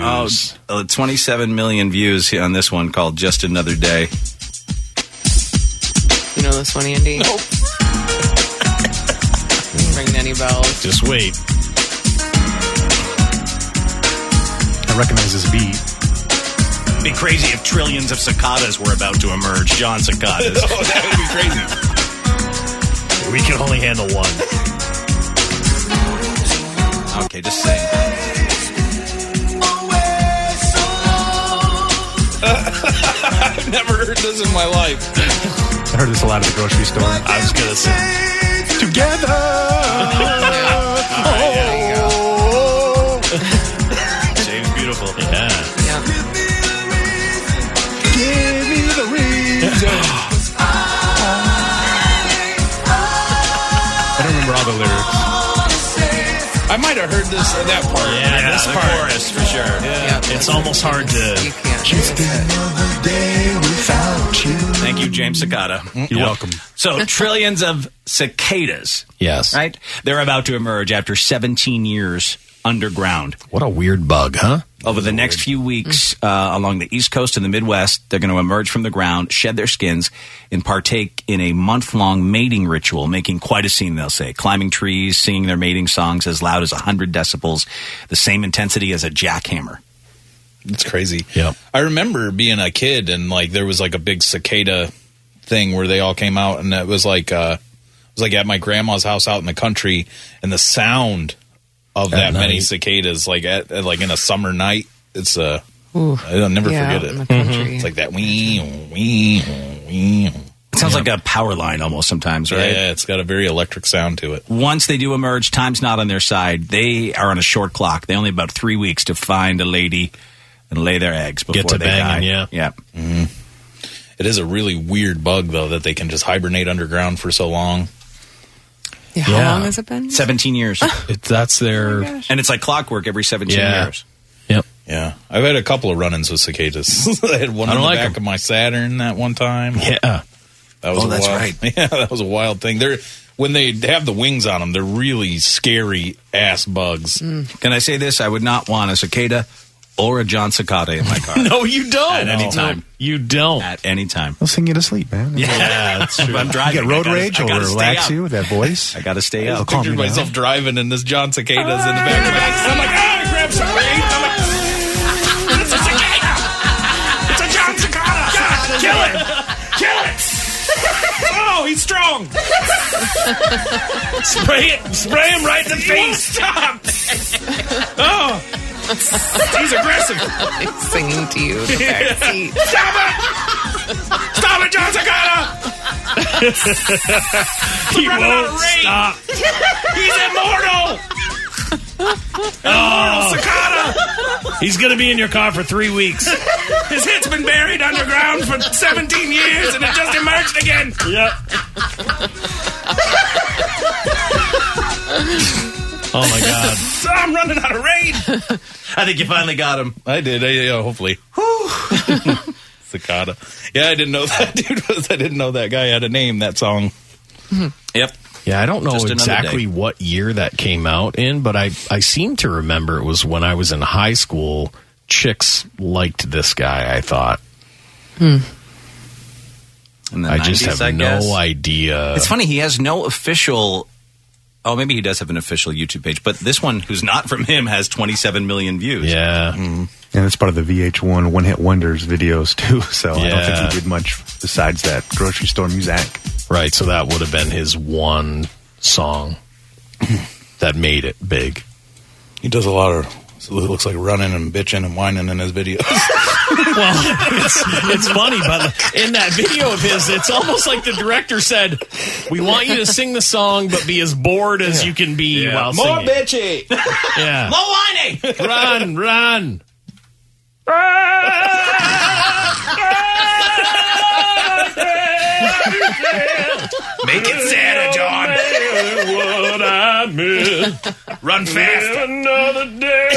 27 million views on this one called Just Another Day. You know this one, Andy? Nope. Ring any bells? Just wait. I recognize this beat. It'd be crazy if trillions of cicadas were about to emerge. John Cicadas. Oh, that would be crazy. We can only handle one. Okay, just saying. I've never heard this in my life. I heard this a lot at the grocery store. I was going to say. Together! James Beautiful beautiful. Yeah. Give me the reason. I don't remember all the lyrics. I might have heard that part. Yeah, this the part. chorus for sure. Yeah. It's almost hard to. You can't. Just another day without you. Thank you, James Cicada. You're welcome. So, trillions of cicadas. Yes. Right? They're about to emerge after 17 years underground. What a weird bug, huh? Over the next few weeks, along the East Coast and the Midwest, they're going to emerge from the ground, shed their skins, and partake in a month-long mating ritual, making quite a scene, they'll say. Climbing trees, singing their mating songs as loud as 100 decibels, the same intensity as a jackhammer. It's crazy. Yep. I remember being a kid and like there was like a big cicada thing where they all came out, and it was like at my grandma's house out in the country, and the sound of that many cicadas, like at in a summer night, it's I'll never forget it. In the country. It's like that wee. It sounds like a power line almost sometimes, right? Yeah, it's got a very electric sound to it. Once they do emerge, time's not on their side. They are on a short clock. They only have about 3 weeks to find a lady and lay their eggs before Get to they banging, die. yeah. Mm-hmm. It is a really weird bug, though, that they can just hibernate underground for so long. Yeah, how long has it been? 17 years. That's their... And it's like clockwork every 17 years. Yep. Yeah. I've had a couple of run-ins with cicadas. I had one on the back of my Saturn that one time. Yeah. That was that's wild, right. Yeah, that was a wild thing. When they have the wings on them, they're really scary-ass bugs. Can I say this? I would not want a cicada or a John Cicada in my car. No, you don't. At any time. No, you don't. At any time. They'll sing you to sleep, man. Yeah, that's true. If I'm driving, You get road rage, I or gotta stay relax out. you with that voice. I got to stay I out. calm pictured you down. myself driving and this John Cicadas in the back of my head. I'm like, grab some weed. I'm like, it's a cicada! It's a John Cicada! God, kill it! Kill it! Oh, he's strong! Spray him right in the face! Stop! Oh! He's aggressive! He's singing to you in the back seat. Stop it! Stop it, John Cicada! He won't stop. He's immortal! Immortal Cicada! He's going to be in your car for 3 weeks. His head's been buried underground for 17 years and it just emerged again. Yep. Oh, my God. So I'm running out of rain. I think you finally got him. I did. Yeah, hopefully. Cicada. Yeah, I didn't know that dude I didn't know that guy had a name, that song. Yep. Yeah, I don't know Just another exactly day. what year that came out in, but I seem to remember it was when I was in high school. Chicks liked this guy, I thought. In the I just 90s, have I guess. no idea. It's funny, he has no official... Oh, maybe he does have an official YouTube page, but this one, who's not from him, has 27 million views. Yeah. And it's part of the VH1 One Hit Wonders videos, too. So I don't think he did much besides that grocery store music. Right, so that would have been his one song that made it big. He does a lot of... It looks like running and bitching and whining in his videos. Well, it's funny, but in that video of his, it's almost like the director said, "We want you to sing the song, but be as bored as you can be while More singing." bitchy! Yeah. More whining! Run! Make it sadder, John. What I miss. Run fast. Another day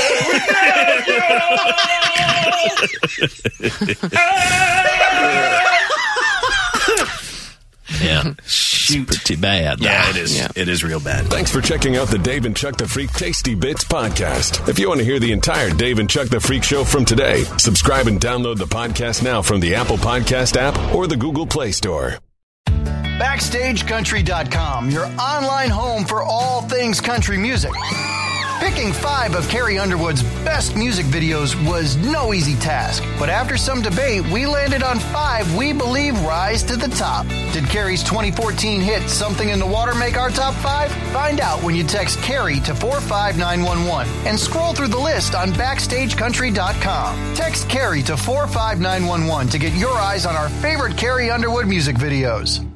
Yeah. Shoot. Pretty bad. Yeah, it is. Yeah. It is real bad. Thanks for checking out the Dave and Chuck the Freak Tasty Bits podcast. If you want to hear the entire Dave and Chuck the Freak show from today, subscribe and download the podcast now from the Apple Podcast app or the Google Play Store. BackstageCountry.com, your online home for all things country music. Picking 5 of Carrie Underwood's best music videos was no easy task, but after some debate, we landed on 5 we believe rise to the top. Did Carrie's 2014 hit Something in the Water make our top 5? Find out when you text Carrie to 45911 and scroll through the list on BackstageCountry.com. Text Carrie to 45911 to get your eyes on our favorite Carrie Underwood music videos.